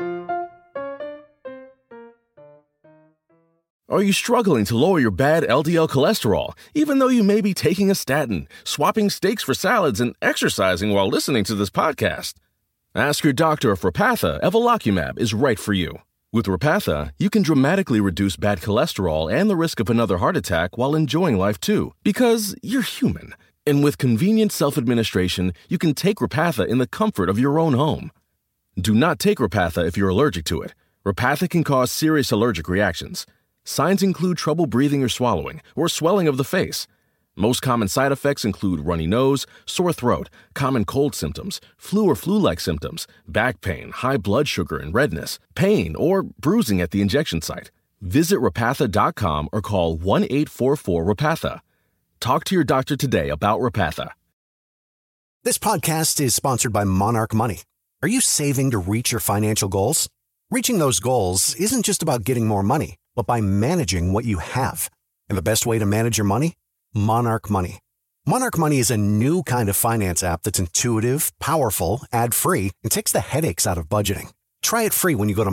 Are you struggling to lower your bad LDL cholesterol, even though you may be taking a statin, swapping steaks for salads, and exercising while listening to this podcast? Ask your doctor if Repatha Evolocumab is right for you. With Repatha, you can dramatically reduce bad cholesterol and the risk of another heart attack while enjoying life too, because you're human. And with convenient self-administration, you can take Repatha in the comfort of your own home. Do not take Repatha if you're allergic to it. Repatha can cause serious allergic reactions. Signs include trouble breathing or swallowing, or swelling of the face. Most common side effects include runny nose, sore throat, common cold symptoms, flu or flu-like symptoms, back pain, high blood sugar and redness, pain, or bruising at the injection site. Visit Repatha.com or call 1-844-REPATHA. Talk to your doctor today about Repatha. This podcast is sponsored by Monarch Money. Are you saving to reach your financial goals? Reaching those goals isn't just about getting more money, but by managing what you have. And the best way to manage your money? Monarch Money. Monarch Money is a new kind of finance app that's intuitive, powerful, ad-free, and takes the headaches out of budgeting. Try it free when you go to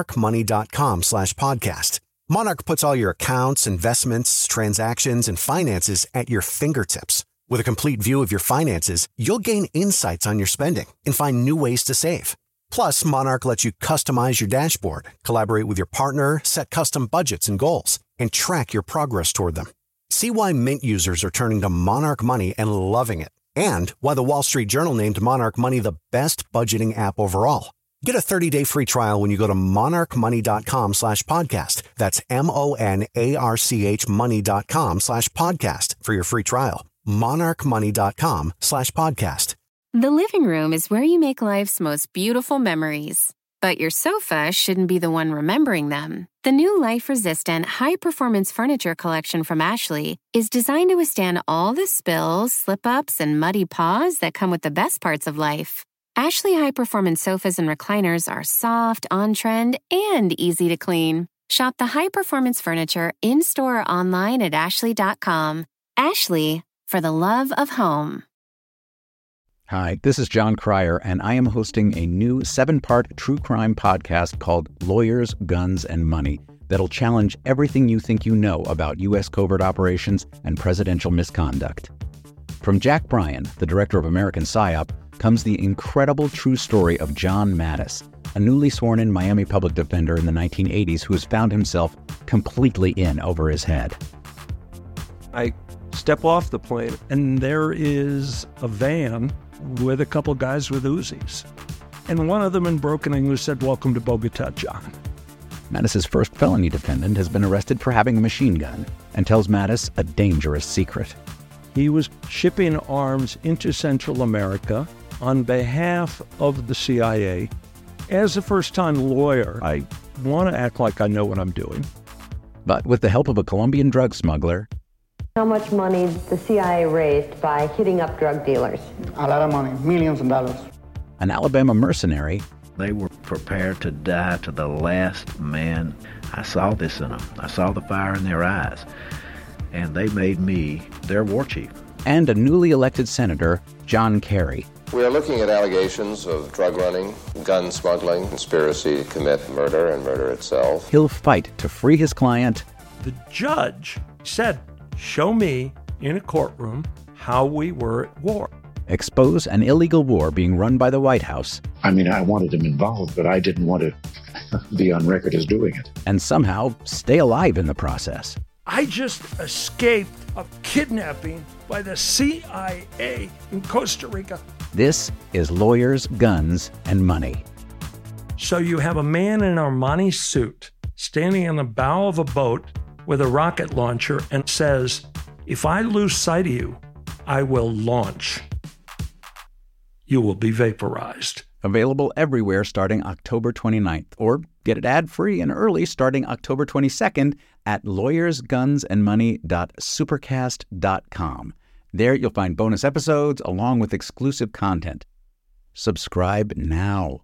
monarchmoney.com/podcast. Monarch puts all your accounts, investments, transactions, and finances at your fingertips. With a complete view of your finances, you'll gain insights on your spending and find new ways to save. Plus, Monarch lets you customize your dashboard, collaborate with your partner, set custom budgets and goals, and track your progress toward them. See why Mint users are turning to Monarch Money and loving it, and why the Wall Street Journal named Monarch Money the best budgeting app overall. Get a 30-day free trial when you go to monarchmoney.com/podcast. That's MONARCH money.com/podcast for your free trial. monarchmoney.com/podcast. The living room is where you make life's most beautiful memories. But your sofa shouldn't be the one remembering them. The new life-resistant, high-performance furniture collection from Ashley is designed to withstand all the spills, slip-ups, and muddy paws that come with the best parts of life. Ashley high-performance sofas and recliners are soft, on-trend, and easy to clean. Shop the high-performance furniture in-store or online at ashley.com. Ashley, for the love of home. Hi, this is John Cryer, and I am hosting a new 7-part true crime podcast called Lawyers, Guns, and Money that'll challenge everything you think you know about U.S. covert operations and presidential misconduct. From Jack Bryan, the director of American PSYOP, comes the incredible true story of John Mattis, a newly sworn-in Miami public defender in the 1980s who has found himself completely in over his head. I step off the plane, and there is a van with a couple guys with Uzis. And one of them in broken English said, "Welcome to Bogota, John." Mattis' first felony defendant has been arrested for having a machine gun and tells Mattis a dangerous secret. He was shipping arms into Central America on behalf of the CIA. As a first-time lawyer, I want to act like I know what I'm doing. But with the help of a Colombian drug smuggler, how much money the CIA raised by hitting up drug dealers? A lot of money, millions of dollars. An Alabama mercenary, they were prepared to die to the last man. I saw this in them. I saw the fire in their eyes. And they made me their war chief. And a newly elected senator, John Kerry. We are looking at allegations of drug running, gun smuggling, conspiracy to commit murder and murder itself. He'll fight to free his client. The judge said, "Show me in a courtroom how we were at war." Expose an illegal war being run by the White House. I mean, I wanted him involved, but I didn't want to be on record as doing it. And somehow stay alive in the process. I just escaped a kidnapping by the CIA in Costa Rica. This is Lawyers, Guns, and Money. So you have a man in an Armani suit standing on the bow of a boat with a rocket launcher and says, "If I lose sight of you, I will launch. You will be vaporized." Available everywhere starting October 29th, or get it ad-free and early starting October 22nd at lawyersgunsandmoney.supercast.com. There you'll find bonus episodes along with exclusive content. Subscribe now.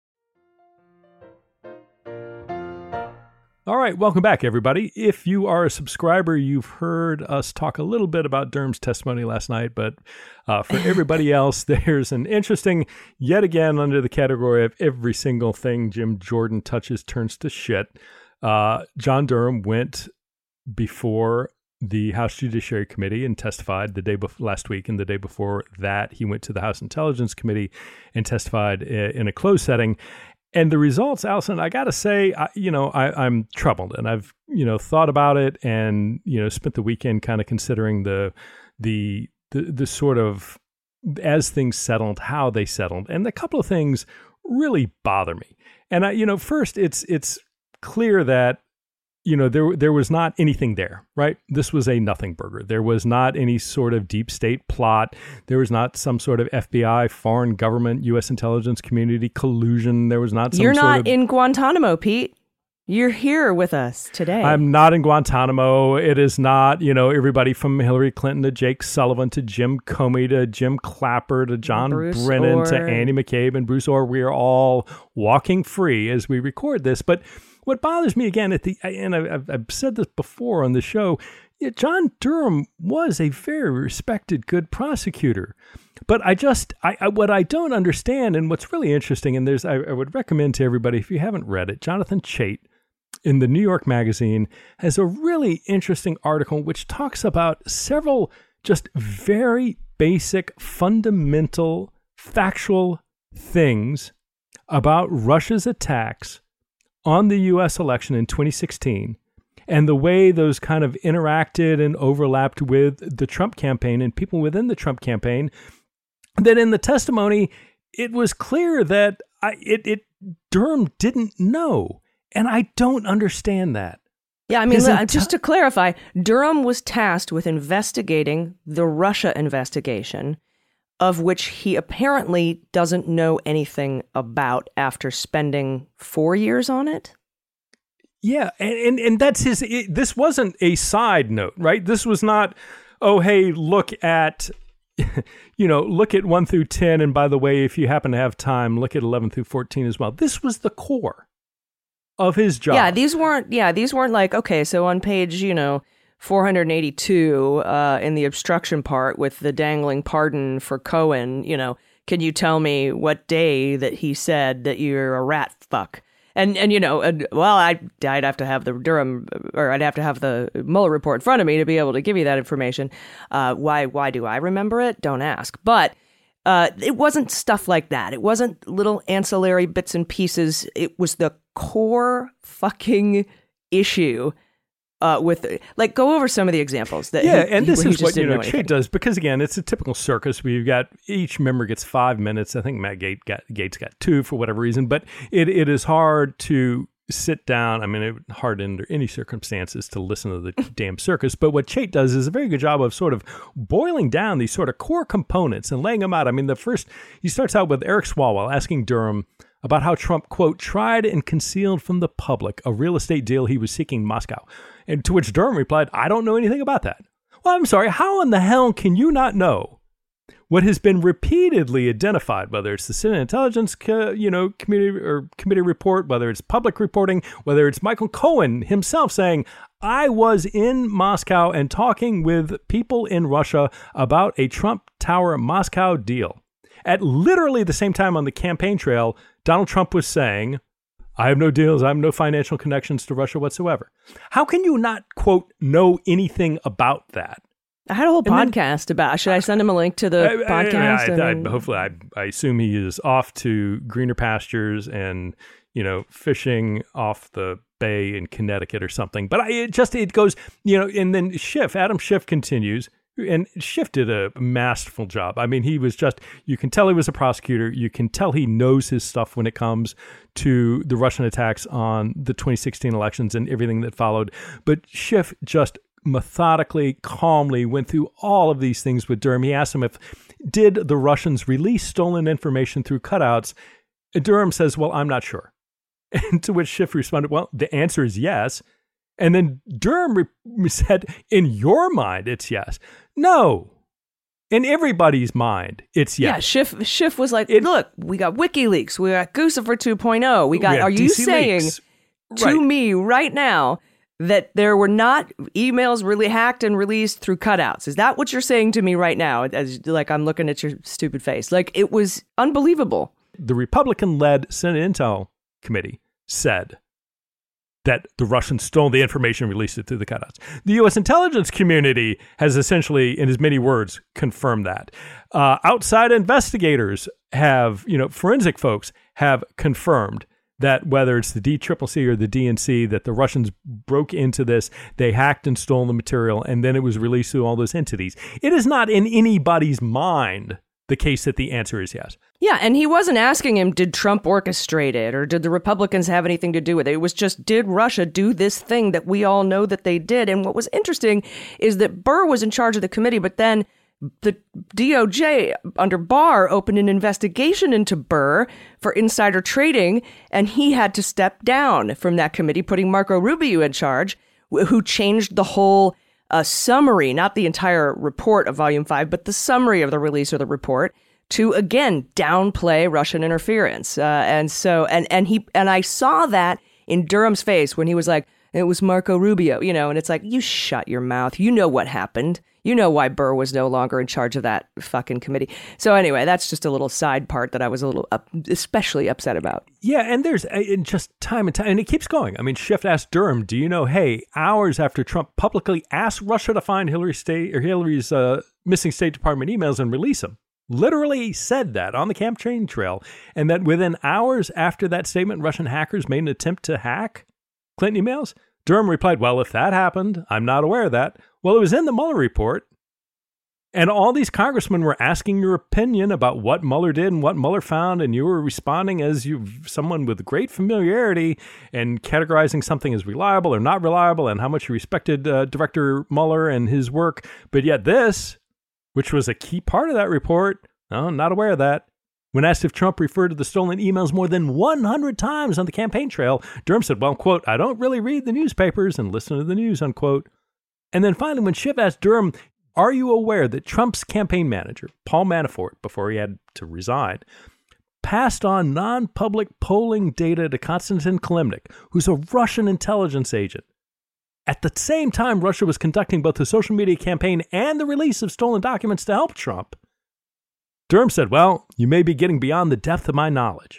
All right, welcome back, everybody. If you are a subscriber, you've heard us talk a little bit about Durham's testimony last night, but for everybody else, there's an interesting, yet again, under the category of every single thing Jim Jordan touches turns to shit. John Durham went before the House Judiciary Committee and testified last week, and the day before that, he went to the House Intelligence Committee and testified in a closed setting. And the results, Allison, I got to say, I'm troubled, and I've, thought about it and, spent the weekend kind of considering the sort of, as things settled, how they settled. And a couple of things really bother me. And first it's clear that, there was not anything there, right? This was a nothing burger. There was not any sort of deep state plot. There was not some sort of FBI, foreign government, U.S. intelligence community collusion. There was not some You're not in Guantanamo, Pete. You're here with us today. I'm not in Guantanamo. It is not, everybody from Hillary Clinton to Jake Sullivan to Jim Comey to Jim Clapper to John Brennan to Andy McCabe and Bruce Orr. We are all walking free as we record this. But what bothers me again and I've said this before on the show, John Durham was a very respected, good prosecutor. But what I don't understand, and what's really interesting, and I would recommend to everybody, if you haven't read it, Jonathan Chait in the New York Magazine has a really interesting article which talks about several just very basic, fundamental, factual things about Russia's attacks on the U.S. election in 2016 and the way those kind of interacted and overlapped with the Trump campaign and people within the Trump campaign, that in the testimony, it was clear that Durham didn't know. And I don't understand that. Yeah, I mean, just to clarify, Durham was tasked with investigating the Russia investigation, of which he apparently doesn't know anything about after spending 4 years on it. Yeah, and that's this wasn't a side note, right? This was not, oh, hey, look at, look at 1 through 10. And by the way, if you happen to have time, look at 11 through 14 as well. This was the core of his job. Yeah, these weren't like, okay, so on page, 482 in the obstruction part with the dangling pardon for Cohen, can you tell me what day that he said that you're a rat fuck? And I'd have to have the Durham, or I'd have to have the Mueller report in front of me to be able to give you that information. Why do I remember it? Don't ask. But it wasn't stuff like that. It wasn't little ancillary bits and pieces. It was the core fucking issue. Go over some of the examples that. Yeah, and this is what Chait does, because again, it's a typical circus. We've got each member gets 5 minutes. I think Matt Gaetz got 2 for whatever reason, but it is hard to sit down. I mean, it's hard under any circumstances to listen to the damn circus. But what Chait does is a very good job of sort of boiling down these sort of core components and laying them out. I mean, he starts out with Eric Swalwell asking Durham about how Trump, quote, tried and concealed from the public a real estate deal he was seeking in Moscow. And to which Durham replied, I don't know anything about that. Well, I'm sorry, how in the hell can you not know what has been repeatedly identified, whether it's the Senate Intelligence committee report, whether it's public reporting, whether it's Michael Cohen himself saying, I was in Moscow and talking with people in Russia about a Trump Tower Moscow deal. At literally the same time on the campaign trail, Donald Trump was saying, I have no deals, I have no financial connections to Russia whatsoever. How can you not, quote, know anything about that? I had a whole podcast about. Should I send him a link to the podcast? Hopefully, I assume he is off to greener pastures and fishing off the bay in Connecticut or something. But it goes, and then Adam Schiff continues. And Schiff did a masterful job. I mean, he was you can tell he was a prosecutor. You can tell he knows his stuff when it comes to the Russian attacks on the 2016 elections and everything that followed. But Schiff just methodically, calmly went through all of these things with Durham. He asked him did the Russians release stolen information through cutouts? Durham says, well, I'm not sure. And to which Schiff responded, well, the answer is yes. And then Durham said, in your mind, it's yes. No. In everybody's mind, it's yes. Yeah, Schiff was like, look, we got WikiLeaks, we got Guccifer 2.0, we got, are you saying to me right now that there were not emails really hacked and released through cutouts? Is that what you're saying to me right now? As like, I'm looking at your stupid face. Like, it was unbelievable. The Republican-led Senate Intel Committee said that the Russians stole the information and released it through the cutouts. The U.S. intelligence community has essentially, in as many words, confirmed that. Outside investigators have, forensic folks have confirmed that whether it's the DCCC or the DNC, that the Russians broke into this, they hacked and stole the material, and then it was released through all those entities. It is not in anybody's mind the case that the answer is yes. Yeah, and he wasn't asking him, did Trump orchestrate it, or did the Republicans have anything to do with it? It was just, did Russia do this thing that we all know that they did? And what was interesting is that Burr was in charge of the committee, but then the DOJ under Barr opened an investigation into Burr for insider trading, and he had to step down from that committee, putting Marco Rubio in charge, who changed the whole summary, not the entire report of Volume 5, but the summary of the release of the report, to again downplay Russian interference. And I saw that in Durham's face when he was like, it was Marco Rubio, and it's like, you shut your mouth. You know what happened. You know why Burr was no longer in charge of that fucking committee. So anyway, that's just a little side part that I was a little especially upset about. Yeah, and there's just time and time, and it keeps going. I mean, Schiff asked Durham, do you know, hey, hours after Trump publicly asked Russia to find Hillary's missing State Department emails and release them, literally said that on the campaign trail, and that within hours after that statement, Russian hackers made an attempt to hack Clinton emails? Durham replied, well, if that happened, I'm not aware of that. Well, it was in the Mueller report, and all these congressmen were asking your opinion about what Mueller did and what Mueller found, and you were responding as someone with great familiarity and categorizing something as reliable or not reliable and how much you respected Director Mueller and his work. But yet this, which was a key part of that report, no, not aware of that. When asked if Trump referred to the stolen emails more than 100 times on the campaign trail, Durham said, well, quote, I don't really read the newspapers and listen to the news, unquote. And then finally, when Schiff asked Durham, are you aware that Trump's campaign manager, Paul Manafort, before he had to resign, passed on non-public polling data to Konstantin Kilimnik, who's a Russian intelligence agent? At the same time, Russia was conducting both the social media campaign and the release of stolen documents to help Trump. Durham said, well, you may be getting beyond the depth of my knowledge.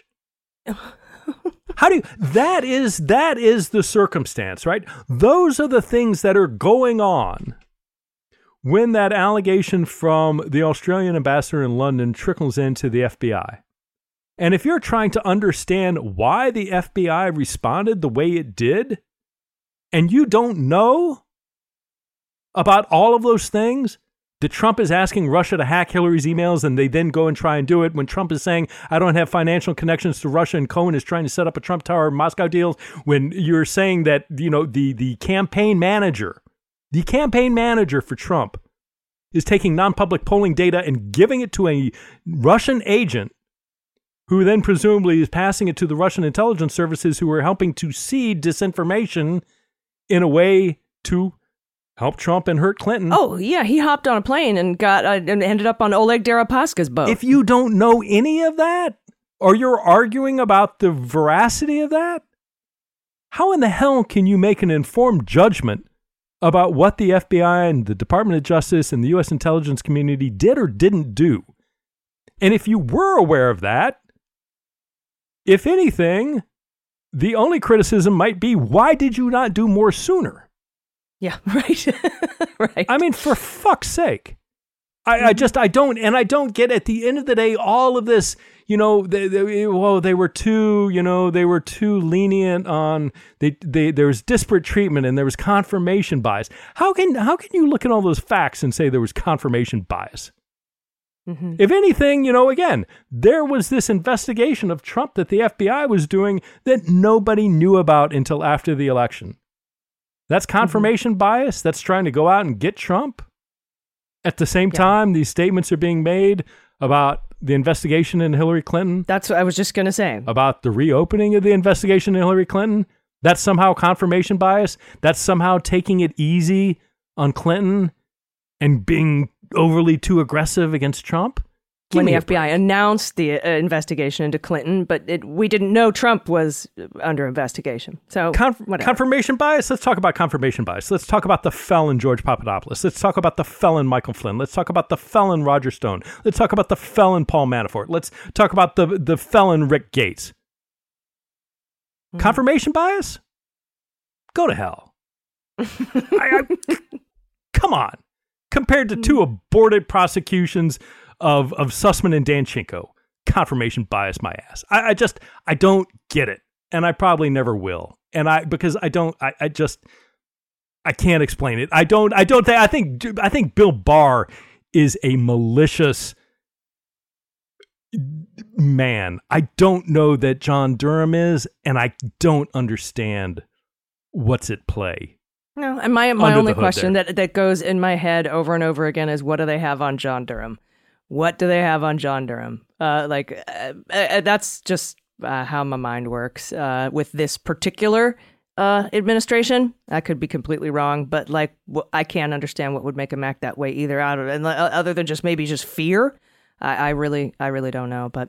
That is the circumstance, right? Those are the things that are going on when that allegation from the Australian ambassador in London trickles into the FBI. And if you're trying to understand why the FBI responded the way it did, and you don't know about all of those things, that Trump is asking Russia to hack Hillary's emails and they then go and try and do it, when Trump is saying, I don't have financial connections to Russia, and Cohen is trying to set up a Trump Tower Moscow deals, when you're saying that, the campaign manager for Trump is taking non-public polling data and giving it to a Russian agent who then presumably is passing it to the Russian intelligence services, who are helping to seed disinformation in a way to help Trump and hurt Clinton. Oh, yeah, he hopped on a plane and and ended up on Oleg Deripaska's boat. If you don't know any of that, or you're arguing about the veracity of that, how in the hell can you make an informed judgment about what the FBI and the Department of Justice and the U.S. intelligence community did or didn't do? And if you were aware of that, if anything, the only criticism might be, why did you not do more sooner? Yeah, right. Right. I mean, for fuck's sake. I don't get, at the end of the day, all of this, they were too lenient on, there was disparate treatment and there was confirmation bias. How can you look at all those facts and say there was confirmation bias? Mm-hmm. If anything, again, there was this investigation of Trump that the FBI was doing that nobody knew about until after the election. That's confirmation bias. That's trying to go out and get Trump. At the same time, these statements are being made about the investigation into Hillary Clinton? That's what I was just going to say. About the reopening of the investigation into Hillary Clinton? That's somehow confirmation bias? That's somehow taking it easy on Clinton and being overly too aggressive against Trump? When the FBI announced the investigation into Clinton, but we didn't know Trump was under investigation. So confirmation bias? Let's talk about confirmation bias. Let's talk about the felon George Papadopoulos. Let's talk about the felon Michael Flynn. Let's talk about the felon Roger Stone. Let's talk about the felon Paul Manafort. Let's talk about the felon Rick Gates. Confirmation bias? Go to hell. Come on. Compared to two aborted prosecutions of Sussman and Danchenko, confirmation bias my ass. I don't get it, and I probably never will. And I can't explain it. I think Bill Barr is a malicious man. I don't know that John Durham is, and I don't understand what's at play. No, and my only question that goes in my head over and over again is, what do they have on John Durham? What do they have on John Durham? That's just how my mind works with this particular administration. I could be completely wrong, but I can't understand what would make him act that way either. Other than maybe fear. I really don't know. But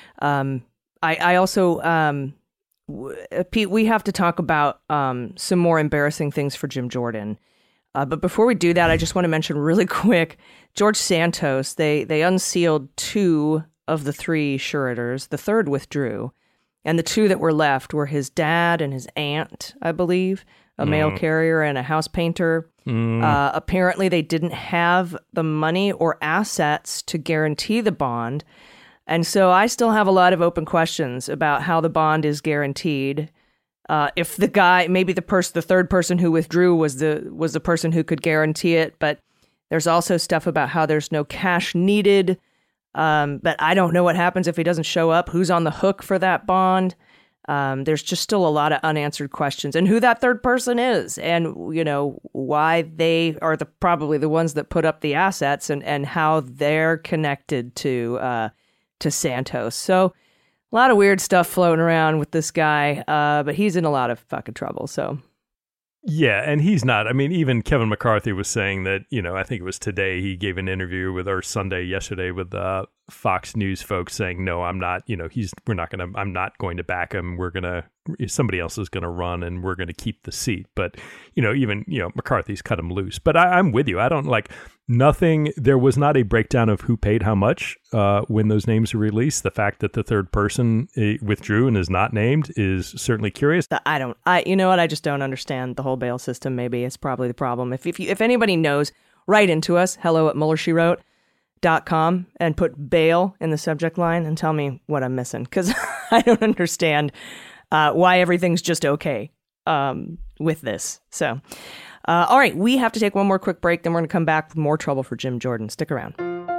I also Pete, we have to talk about some more embarrassing things for Jim Jordan. But before we do that, I just want to mention really quick, George Santos, they unsealed 2 of the 3 suretors. The third withdrew. And the 2 that were left were his dad and his aunt, I believe, a mail carrier and a house painter. Apparently, they didn't have the money or assets to guarantee the bond. And so I still have a lot of open questions about how the bond is guaranteed. If the guy, maybe the third person who withdrew was the person who could guarantee it, but there's also stuff about how there's no cash needed. But I don't know what happens if he doesn't show up. Who's on the hook for that bond? There's just still a lot of unanswered questions, and who that third person is, and why they are probably the ones that put up the assets, and how they're connected to Santos. So. A lot of weird stuff floating around with this guy, but he's in a lot of fucking trouble, so. Yeah, and he's not. I mean, even Kevin McCarthy was saying that, I think it was today, he gave an interview yesterday with Fox News folks saying, no, I'm not, I'm not going to back him. Somebody else is going to run and we're going to keep the seat. But, even McCarthy's cut him loose. But I'm with you. I don't there was not a breakdown of who paid how much when those names were released. The fact that the third person withdrew and is not named is certainly curious. I just don't understand the whole bail system. Maybe it's probably the problem. If anybody knows, write into us, hello@MuellerSheWrote.com, and put bail in the subject line and tell me what I'm missing, because I don't understand why everything's just okay with this. So, all right, we have to take one more quick break, then we're going to come back with more trouble for Jim Jordan. Stick around.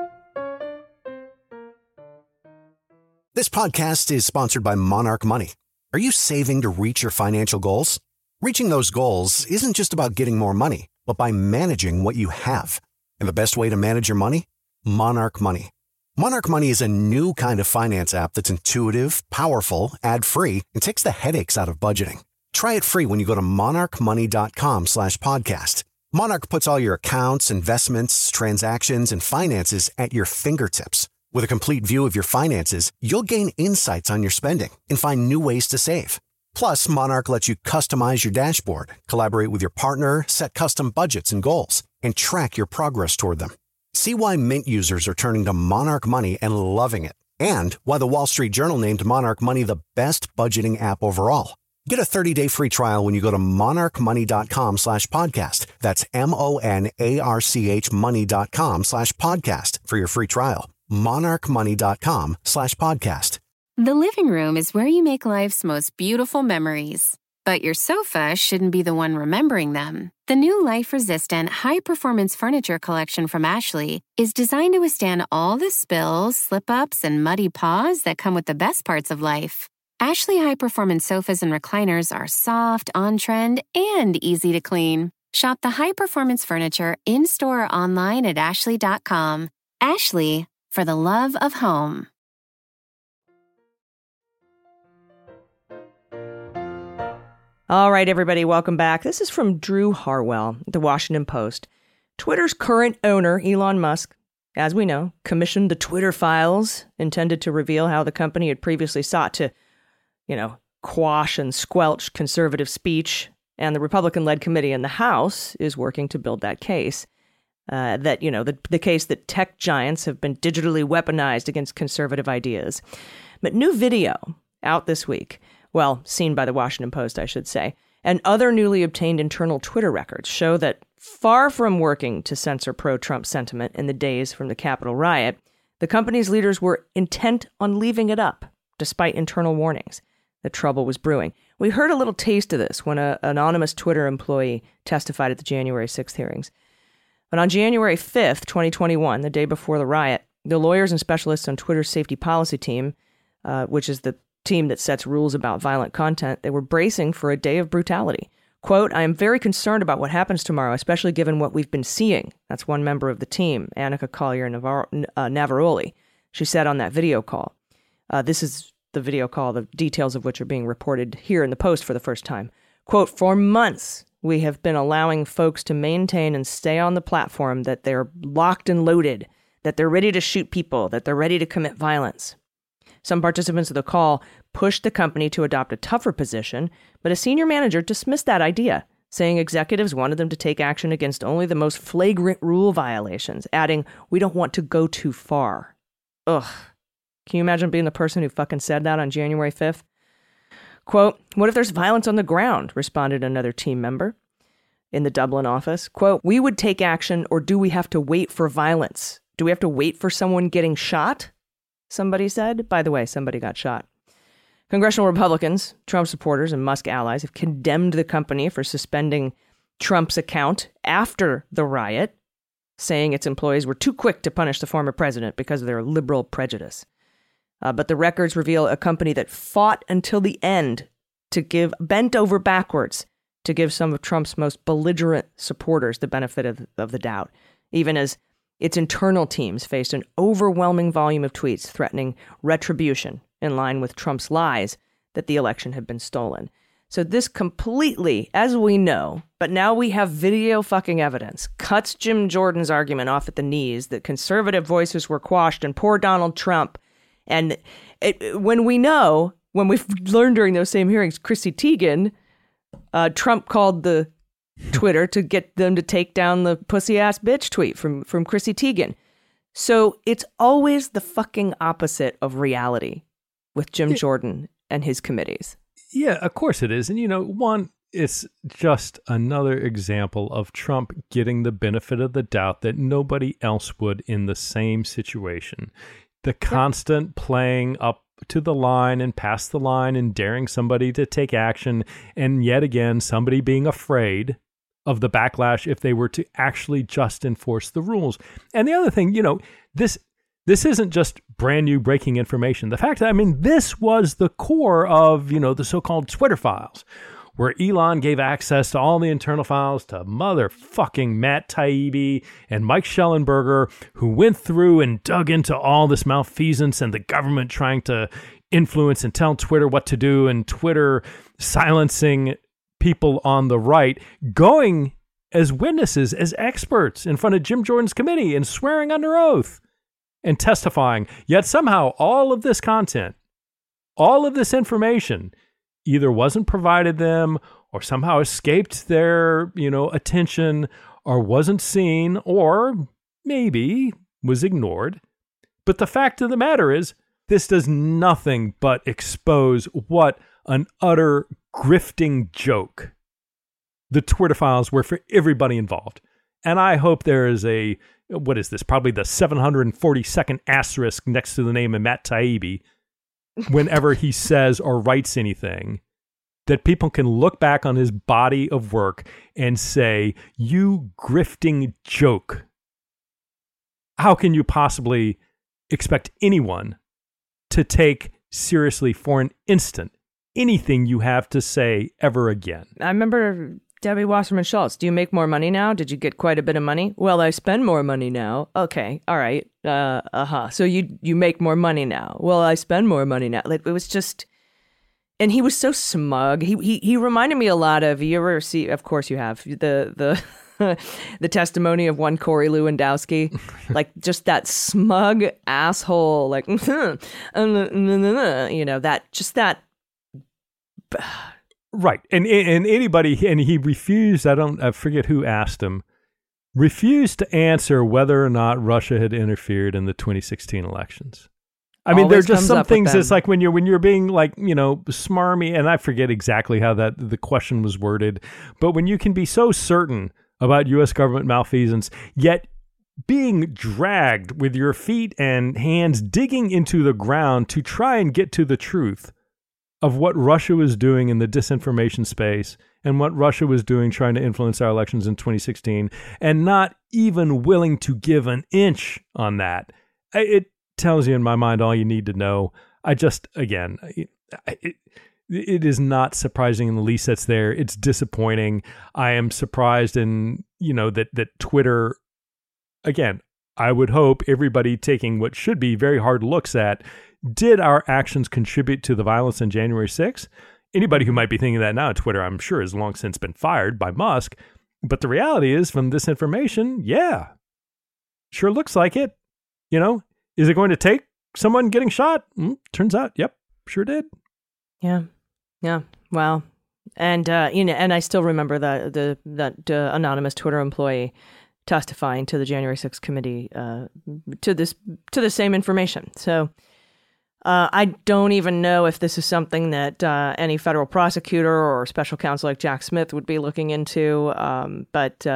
This podcast is sponsored by Monarch Money. Are you saving to reach your financial goals? Reaching those goals isn't just about getting more money, but by managing what you have. And the best way to manage your money? Monarch Money. Monarch Money is a new kind of finance app that's intuitive, powerful, ad-free, and takes the headaches out of budgeting. Try it free when you go to monarchmoney.com/podcast. Monarch puts all your accounts, investments, transactions, and finances at your fingertips. With a complete view of your finances, you'll gain insights on your spending and find new ways to save. Plus, Monarch lets you customize your dashboard, collaborate with your partner, set custom budgets and goals, and track your progress toward them. See why Mint users are turning to Monarch Money and loving it, and why the Wall Street Journal named Monarch Money the best budgeting app overall. Get a 30-day free trial when you go to monarchmoney.com/podcast. That's MONARCH money.com/podcast for your free trial. monarchmoney.com/podcast. The living room is where you make life's most beautiful memories. But your sofa shouldn't be the one remembering them. The new life-resistant, high-performance furniture collection from Ashley is designed to withstand all the spills, slip-ups, and muddy paws that come with the best parts of life. Ashley high-performance sofas and recliners are soft, on-trend, and easy to clean. Shop the high-performance furniture in-store or online at ashley.com. Ashley, for the love of home. All right, everybody, welcome back. This is from Drew Harwell, The Washington Post. Twitter's current owner, Elon Musk, as we know, commissioned the Twitter files intended to reveal how the company had previously sought to, quash and squelch conservative speech. And the Republican-led committee in the House is working to build that case. The case that tech giants have been digitally weaponized against conservative ideas. But new video out this week, well, seen by the Washington Post, I should say, and other newly obtained internal Twitter records show that far from working to censor pro-Trump sentiment in the days from the Capitol riot, the company's leaders were intent on leaving it up, despite internal warnings that trouble was brewing. We heard a little taste of this when an anonymous Twitter employee testified at the January 6th hearings. But on January 5th, 2021, the day before the riot, the lawyers and specialists on Twitter's safety policy team, which is the team that sets rules about violent content, they were bracing for a day of brutality. Quote, "I am very concerned about what happens tomorrow, especially given what we've been seeing." That's one member of the team, Annika Collier-Navaroli. She said on that video call. This is the video call, the details of which are being reported here in the Post for the first time. Quote, "For months, we have been allowing folks to maintain and stay on the platform that they're locked and loaded, that they're ready to shoot people, that they're ready to commit violence." Some participants of the call pushed the company to adopt a tougher position, but a senior manager dismissed that idea, saying executives wanted them to take action against only the most flagrant rule violations, adding, "We don't want to go too far." Ugh. Can you imagine being the person who fucking said that on January 5th? Quote, "What if there's violence on the ground?" responded another team member in the Dublin office. Quote, "We would take action, or do we have to wait for violence? Do we have to wait for someone getting shot?" Somebody said. By the way, somebody got shot. Congressional Republicans, Trump supporters, and Musk allies have condemned the company for suspending Trump's account after the riot, saying its employees were too quick to punish the former president because of their liberal prejudice. But the records reveal a company that fought until the end bent over backwards to give some of Trump's most belligerent supporters the benefit of the doubt, even as its internal teams faced an overwhelming volume of tweets threatening retribution in line with Trump's lies that the election had been stolen. So this completely, as we know, but now we have video fucking evidence, cuts Jim Jordan's argument off at the knees that conservative voices were quashed and poor Donald Trump. And when we've learned during those same hearings, Chrissy Teigen, Trump called the Twitter to get them to take down the pussy ass bitch tweet from Chrissy Teigen. So it's always the fucking opposite of reality with Jim Jordan and his committees. Yeah, of course it is. And, one, it's just another example of Trump getting the benefit of the doubt that nobody else would in the same situation. The constant playing up to the line and past the line and daring somebody to take action. And yet again, somebody being afraid of the backlash if they were to actually just enforce the rules. And the other thing, this isn't just brand new breaking information. The fact that, this was the core of, the so-called Twitter files, where Elon gave access to all the internal files to motherfucking Matt Taibbi and Mike Schellenberger, who went through and dug into all this malfeasance and the government trying to influence and tell Twitter what to do, and Twitter silencing people on the right, going as witnesses, as experts in front of Jim Jordan's committee and swearing under oath and testifying. Yet somehow all of this content, all of this information either wasn't provided them or somehow escaped their, attention, or wasn't seen, or maybe was ignored. But the fact of the matter is, this does nothing but expose what an utter grifting joke the Twitter files were for everybody involved. And I hope there is what is this? Probably the 742nd asterisk next to the name of Matt Taibbi whenever he says or writes anything, that people can look back on his body of work and say, "You grifting joke. How can you possibly expect anyone to take seriously for an instant anything you have to say ever again?" I remember Debbie Wasserman Schultz, do you make more money now? Did you get quite a bit of money? Well, I spend more money now. Okay, all right. So you make more money now. Well, I spend more money now. Like, it was just, and he was so smug. He reminded me a lot of, you ever see, of course you have, the the testimony of one Corey Lewandowski, like just that smug asshole, like, you know, that. Right. And anybody, and he refused, I forget who asked him, refused to answer whether or not Russia had interfered in the 2016 elections. I mean, there are just some things that's like when you're being like, you know, smarmy, and I forget exactly how the question was worded, but when you can be so certain about U.S. government malfeasance, yet being dragged with your feet and hands digging into the ground to try and get to the truth of what Russia was doing in the disinformation space and what Russia was doing trying to influence our elections in 2016, and not even willing to give an inch on that. It tells you in my mind all you need to know. It is not surprising in the least that's there. It's disappointing. I am surprised in, you know, that Twitter, again, I would hope everybody taking what should be very hard looks at, did our actions contribute to the violence on January 6th? Anybody who might be thinking that now on Twitter, I'm sure, has long since been fired by Musk. But the reality is, from this information, yeah, sure looks like it. You know, is it going to take someone getting shot? Turns out, yep, sure did. Yeah. Wow. And and I still remember that anonymous Twitter employee testifying to the January 6th committee to the same information. So I don't even know if this is something that any federal prosecutor or special counsel like Jack Smith would be looking into. But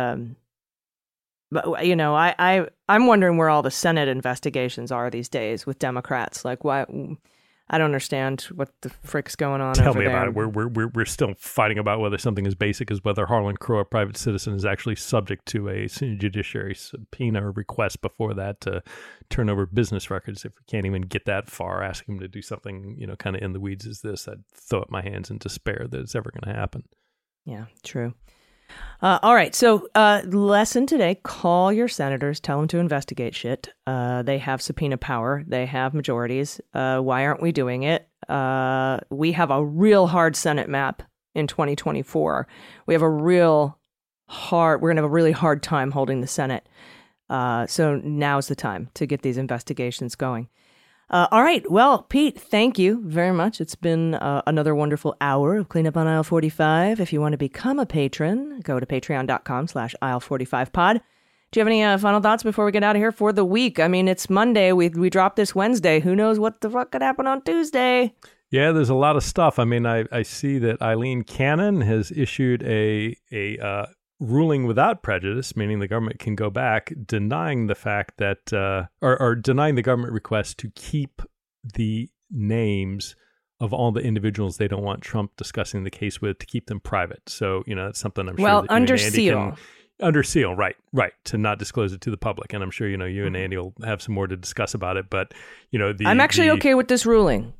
you know, I'm wondering where all the Senate investigations are these days with Democrats. Like, why? I don't understand what the frick's going on. Tell me about it. We're still fighting about whether something as basic as whether Harlan Crow, a private citizen, is actually subject to a judiciary subpoena or request before that to turn over business records. If we can't even get that far, asking him to do something, you know, kind of in the weeds as this, I'd throw up my hands in despair that it's ever going to happen. Yeah, true. All right. So lesson today, call your senators, tell them to investigate shit. They have subpoena power. They have majorities. Why aren't we doing it? We have a real hard Senate map in 2024. We're going to have a really hard time holding the Senate. So now's the time to get these investigations going. All right. Well, Pete, thank you very much. It's been another wonderful hour of Cleanup on Aisle 45. If you want to become a patron, go to patreon.com/aisle45pod. Do you have any final thoughts before we get out of here for the week? I mean, it's Monday. We dropped this Wednesday. Who knows what the fuck could happen on Tuesday? Yeah, there's a lot of stuff. I mean, I see that Eileen Cannon has issued a ruling without prejudice, meaning the government can go back, denying the fact that, or denying the government request to keep the names of all the individuals they don't want Trump discussing the case with, to keep them private. So, you know, that's something I'm sure that under seal. Under seal, right, to not disclose it to the public. And I'm sure, you know, you and Andy will have some more to discuss about it. But, you know, I'm actually okay with this ruling.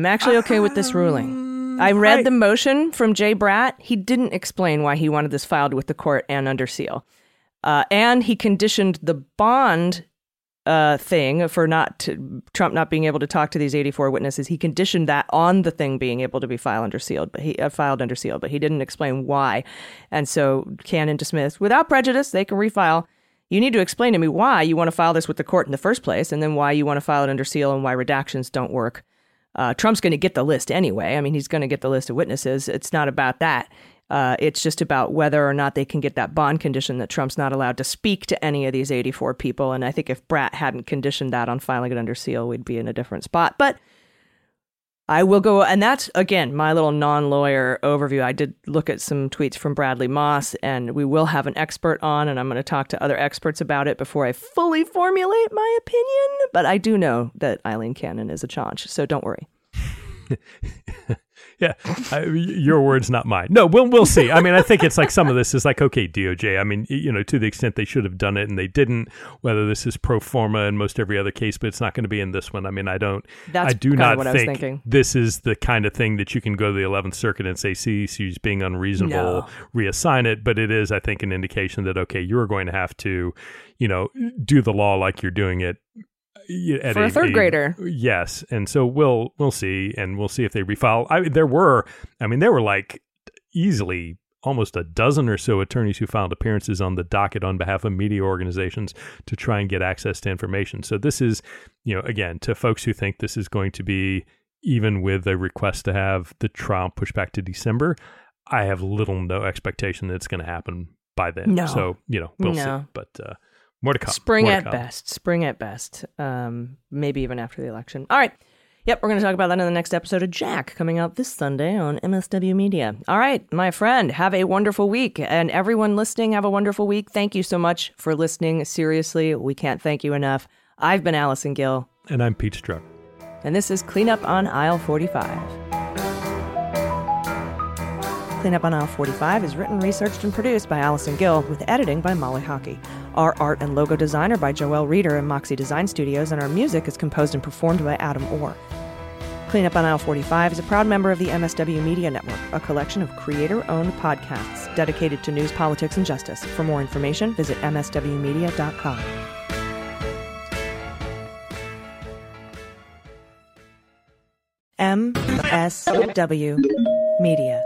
I read the motion from Jay Bratt. He didn't explain why he wanted this filed with the court and under seal. And he conditioned the bond thing for Trump not being able to talk to these 84 witnesses. He conditioned that on the thing being able to be filed under seal, but he didn't explain why. And so Cannon dismissed without prejudice. They can refile. You need to explain to me why you want to file this with the court in the first place, and then why you want to file it under seal and why redactions don't work. Trump's going to get the list anyway. I mean, he's going to get the list of witnesses. It's not about that. It's just about whether or not they can get that bond condition that Trump's not allowed to speak to any of these 84 people. And I think if Bratt hadn't conditioned that on filing it under seal, we'd be in a different spot. But I will go, and that's, again, my little non-lawyer overview. I did look at some tweets from Bradley Moss, and we will have an expert on, and I'm going to talk to other experts about it before I fully formulate my opinion. But I do know that Eileen Cannon is a chaunch, so don't worry. Yeah, your words, not mine. No, we'll see. I mean, I think it's like some of this is like, okay, DOJ. I mean, to the extent they should have done it and they didn't. Whether this is pro forma in most every other case, but it's not going to be in this one. I mean, I do not think this is the kind of thing that you can go to the 11th Circuit and say, see, she's being unreasonable, reassign it. But it is, I think, an indication that okay, you're going to have to, do the law like you're doing it. For a third grader. Yes. And so we'll see, and we'll see if they refile. There were like easily almost a dozen or so attorneys who filed appearances on the docket on behalf of media organizations to try and get access to information. So this is, again, to folks who think this is going to be, even with a request to have the trial pushed back to December, I have no expectation that it's going to happen by then. No. So, we'll see. But, more to come. Spring at best. Maybe even after the election. All right. Yep, we're going to talk about that in the next episode of Jack, coming out this Sunday on MSW Media. All right, my friend, have a wonderful week. And everyone listening, have a wonderful week. Thank you so much for listening. Seriously, we can't thank you enough. I've been Allison Gill. And I'm Pete Strzok. And this is Cleanup on Aisle 45. Cleanup on Aisle 45 is written, researched, and produced by Allison Gill, with editing by Molly Hockey. Our art and logo design are by Joelle Reeder and Moxie Design Studios, and our music is composed and performed by Adam Orr. Cleanup on Aisle 45 is a proud member of the MSW Media Network, a collection of creator-owned podcasts dedicated to news, politics, and justice. For more information, visit mswmedia.com. MSW Media.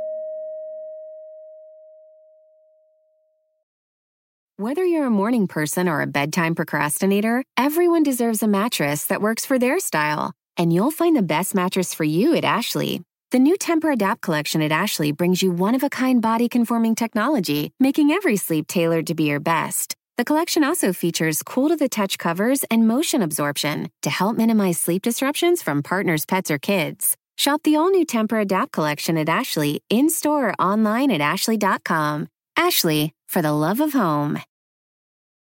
Whether you're a morning person or a bedtime procrastinator, everyone deserves a mattress that works for their style. And you'll find the best mattress for you at Ashley. The new Tempur-Adapt collection at Ashley brings you one-of-a-kind body-conforming technology, making every sleep tailored to be your best. The collection also features cool-to-the-touch covers and motion absorption to help minimize sleep disruptions from partners, pets, or kids. Shop the all-new Tempur-Adapt collection at Ashley, in-store or online at ashley.com. Ashley, for the love of home.